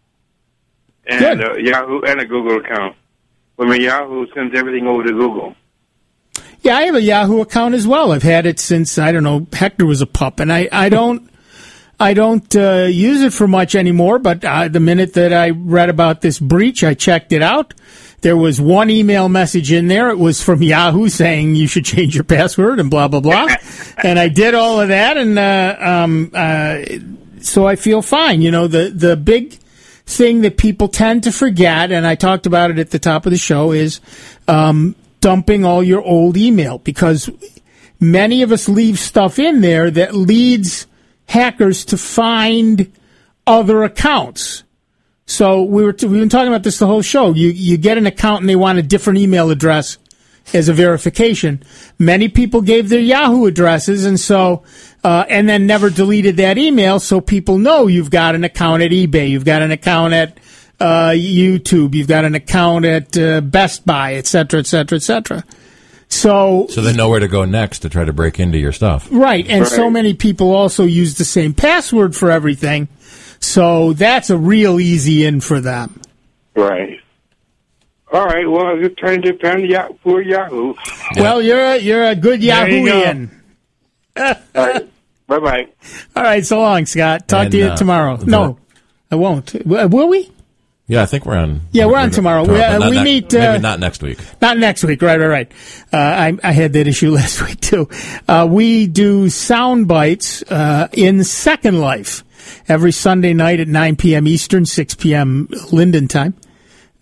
[SPEAKER 15] and
[SPEAKER 2] Good.
[SPEAKER 15] uh, Yahoo and a Google account. But my Yahoo sends everything over to Google.
[SPEAKER 2] Yeah, I have a Yahoo account as well. I've had it since, I don't know, Hector was a pup, and I, I don't I don't uh, use it for much anymore, but uh, the minute that I read about this breach, I checked it out. There was one email message in there. It was from Yahoo saying you should change your password and blah, blah, blah. And I did all of that, and uh, um, uh, so I feel fine. You know, the, the big thing that people tend to forget, and I talked about it at the top of the show, is um, dumping all your old email, because many of us leave stuff in there that leads hackers to find other accounts. So we were t- we've been talking about this the whole show. You you get an account and they want a different email address as a verification. Many people gave their Yahoo addresses, and so uh, and then never deleted that email, so people know you've got an account at eBay, you've got an account at uh, YouTube, you've got an account at uh, Best Buy, et cetera, et cetera, et cetera. So,
[SPEAKER 4] So they know where to go next to try to break into your stuff.
[SPEAKER 2] right, and so
[SPEAKER 15] Right.
[SPEAKER 2] many people also use the same password for everything, so that's a real easy in for them.
[SPEAKER 15] Right. All right. Well, I'm just trying to defend Yahoo, poor Yahoo.
[SPEAKER 2] Well, you're a, you're a good
[SPEAKER 3] There you go.
[SPEAKER 2] Yahooian.
[SPEAKER 15] All right. Bye bye.
[SPEAKER 2] All right, so long, Scott. Talk
[SPEAKER 4] And,
[SPEAKER 2] to you
[SPEAKER 4] uh,
[SPEAKER 2] tomorrow.
[SPEAKER 4] the-
[SPEAKER 2] No, I won't. W- Will we?
[SPEAKER 4] Yeah, I think we're on.
[SPEAKER 2] Yeah, we're on tomorrow. We- uh,
[SPEAKER 4] but not
[SPEAKER 2] we
[SPEAKER 4] next-
[SPEAKER 2] meet, uh,
[SPEAKER 4] maybe not next week.
[SPEAKER 2] Not next week. Right, right, right. Uh, I, I had that issue last week, too. Uh, we do sound bites uh, in Second Life every Sunday night at nine p.m. Eastern, six p.m. Linden time.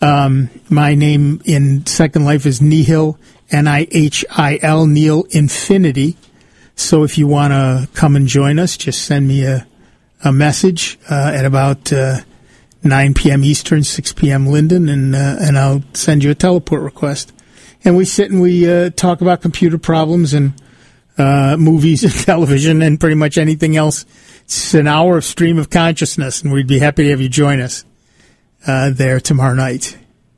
[SPEAKER 2] Um, my name in Second Life is Nihil, N I H I L, Neil Infinity. So if you want to come and join us, just send me a, a message uh, at about uh, nine p.m. Eastern, six p.m. Linden, and uh, and I'll send you a teleport request. And we sit and we uh, talk about computer problems and uh, movies and television and pretty much anything else. It's an hour of stream of consciousness, and we'd be happy to have you join us uh, there tomorrow night.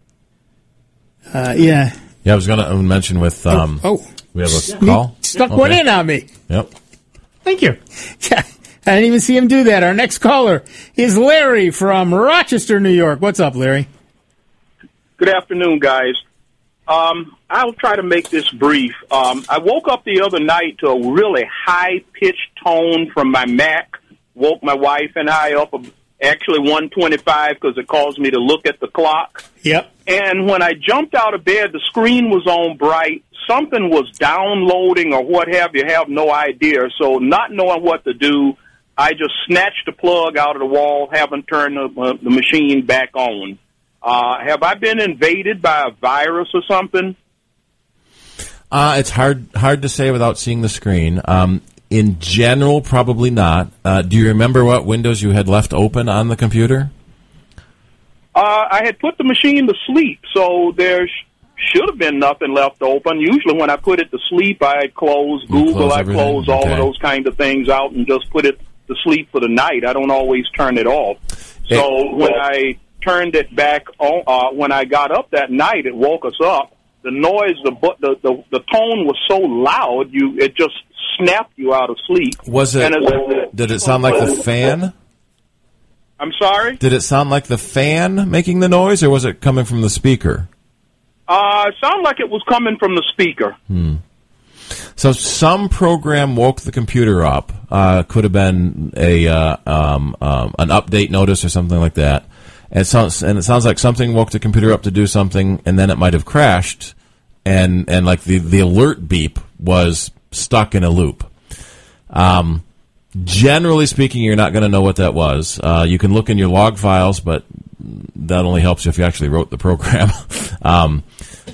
[SPEAKER 2] Uh, yeah.
[SPEAKER 4] Yeah, I was going to mention with... Um,
[SPEAKER 2] oh, oh.
[SPEAKER 4] We have a call?
[SPEAKER 2] Stuck
[SPEAKER 4] okay.
[SPEAKER 2] one in on me.
[SPEAKER 4] Yep.
[SPEAKER 2] Thank you. Yeah, I didn't even see him do that. Our next caller is Larry from Rochester, New York. What's up, Larry?
[SPEAKER 16] Good afternoon, guys. Um, I'll try to make this brief. Um, I woke up the other night to a really high-pitched tone from my Mac. Woke my wife and I up, actually one twenty-five, because it caused me to look at the clock.
[SPEAKER 2] Yep.
[SPEAKER 16] And when I jumped out of bed, the screen was on bright. Something was downloading or what have you, have no idea. So not knowing what to do, I just snatched the plug out of the wall, haven't turned the, uh, the machine back on. Uh, have I been invaded by a virus or something?
[SPEAKER 4] Uh, it's hard hard to say without seeing the screen. Um, in general, probably not. Uh, do you remember what windows you had left open on the computer?
[SPEAKER 16] Uh, I had put the machine to sleep, so there sh- should have been nothing left open. Usually when I put it to sleep, I close Google,
[SPEAKER 4] close
[SPEAKER 16] I close all
[SPEAKER 4] okay.
[SPEAKER 16] of those kind of things out and just put it to sleep for the night. I don't always turn it off. So it, when I turned it back on, uh, when I got up that night, it woke us up. The noise, the the the, the tone was so loud, you it just snapped you out of sleep.
[SPEAKER 4] Was it?
[SPEAKER 16] And as,
[SPEAKER 4] did it sound like the fan?
[SPEAKER 16] I'm sorry?
[SPEAKER 4] Did it sound like the fan making the noise, or was it coming from the speaker?
[SPEAKER 16] Uh, it sounded like it was coming from the speaker.
[SPEAKER 4] Hmm. So some program woke the computer up. Uh, could have been a uh, um, um, an update notice or something like that. And it sounds and it sounds like something woke the computer up to do something, and then it might have crashed, and and like the, the alert beep was stuck in a loop. Um, generally speaking, you're not going to know what that was. Uh, you can look in your log files, but that only helps you if you actually wrote the program. um,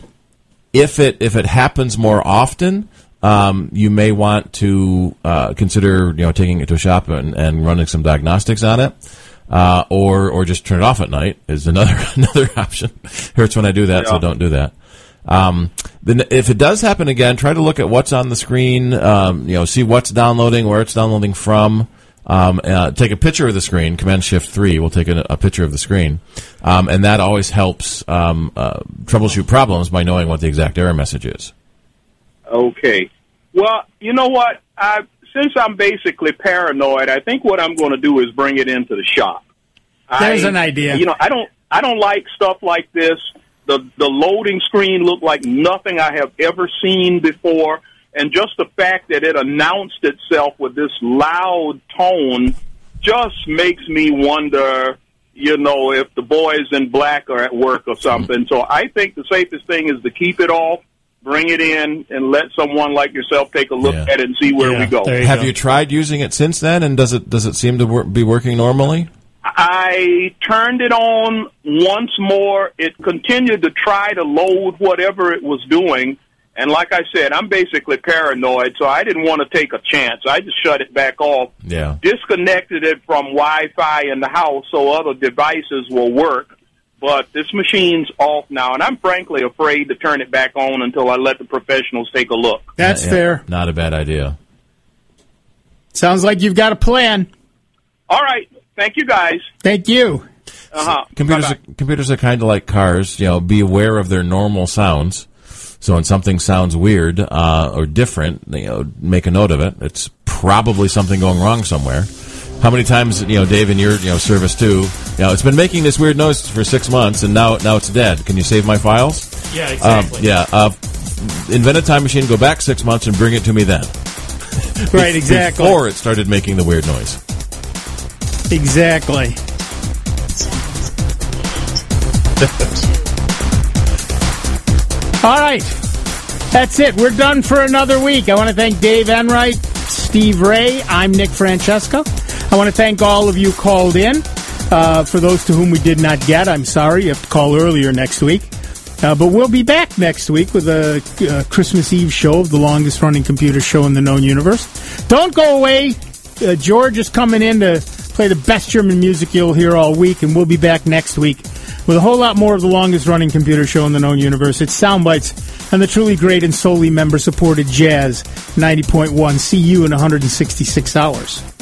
[SPEAKER 4] if it if it happens more often, um, you may want to uh, consider you know taking it to a shop and, and running some diagnostics on it. Uh, or or just turn it off at night is another another option. Hurts when I do that, yeah. So don't do that. Um, then if it does happen again, try to look at what's on the screen. Um, you know, see what's downloading, where it's downloading from. Um, uh, take a picture of the screen. Command Shift three will take a, a picture of the screen, um, and that always helps um, uh, troubleshoot problems by knowing what the exact error message is.
[SPEAKER 16] Okay. Well, you know what? I. Since I'm basically paranoid, I think what I'm going to do is bring it into the shop.
[SPEAKER 2] There's
[SPEAKER 16] I,
[SPEAKER 2] an idea.
[SPEAKER 16] You know, I don't, I don't like stuff like this. The the loading screen looked like nothing I have ever seen before, and just the fact that it announced itself with this loud tone just makes me wonder, you know, if the boys in black are at work or something. So I think the safest thing is to keep it off. Bring it in and let someone like yourself take a look
[SPEAKER 4] yeah.
[SPEAKER 16] at it and see where
[SPEAKER 4] yeah.
[SPEAKER 16] we go.
[SPEAKER 4] You Have go. you tried using it since then, and does it does it seem to wor- be working normally?
[SPEAKER 16] I turned it on once more. It continued to try to load whatever it was doing, and like I said, I'm basically paranoid, so I didn't want to take a chance. I just shut it back off,
[SPEAKER 4] yeah.
[SPEAKER 16] disconnected it from Wi-Fi in the house so other devices will work. But this machine's off now, and I'm frankly afraid to turn it back on until I let the professionals take a look.
[SPEAKER 2] That's
[SPEAKER 4] yeah,
[SPEAKER 2] fair.
[SPEAKER 4] Not a bad idea.
[SPEAKER 2] Sounds like you've got a plan.
[SPEAKER 16] All right. Thank you, guys.
[SPEAKER 2] Thank you.
[SPEAKER 16] Uh-huh.
[SPEAKER 4] Computers, are, computers are kind of like cars. You know, be aware of their normal sounds. So when something sounds weird uh, or different, you know, make a note of it. It's probably something going wrong somewhere. How many times, you know, Dave, in your you know service too, you know, it's been making this weird noise for six months, and now now it's dead. Can you save my files?
[SPEAKER 3] Yeah, exactly.
[SPEAKER 4] Um, yeah, uh, invent a time machine, go back six months, and bring it to me then.
[SPEAKER 2] Right, exactly.
[SPEAKER 4] Before it started making the weird noise.
[SPEAKER 2] Exactly. All right, that's it. We're done for another week. I want to thank Dave Enright, Steve Ray. I'm Nick Francesco. I want to thank all of you called in. Uh, for those to whom we did not get, I'm sorry. You have to call earlier next week. Uh, but we'll be back next week with a uh, Christmas Eve show of the longest-running computer show in the known universe. Don't go away. Uh, George is coming in to play the best German music you'll hear all week, and we'll be back next week with a whole lot more of the longest-running computer show in the known universe. It's Soundbites and the truly great and solely member-supported Jazz ninety point one. See you in one hundred sixty-six hours.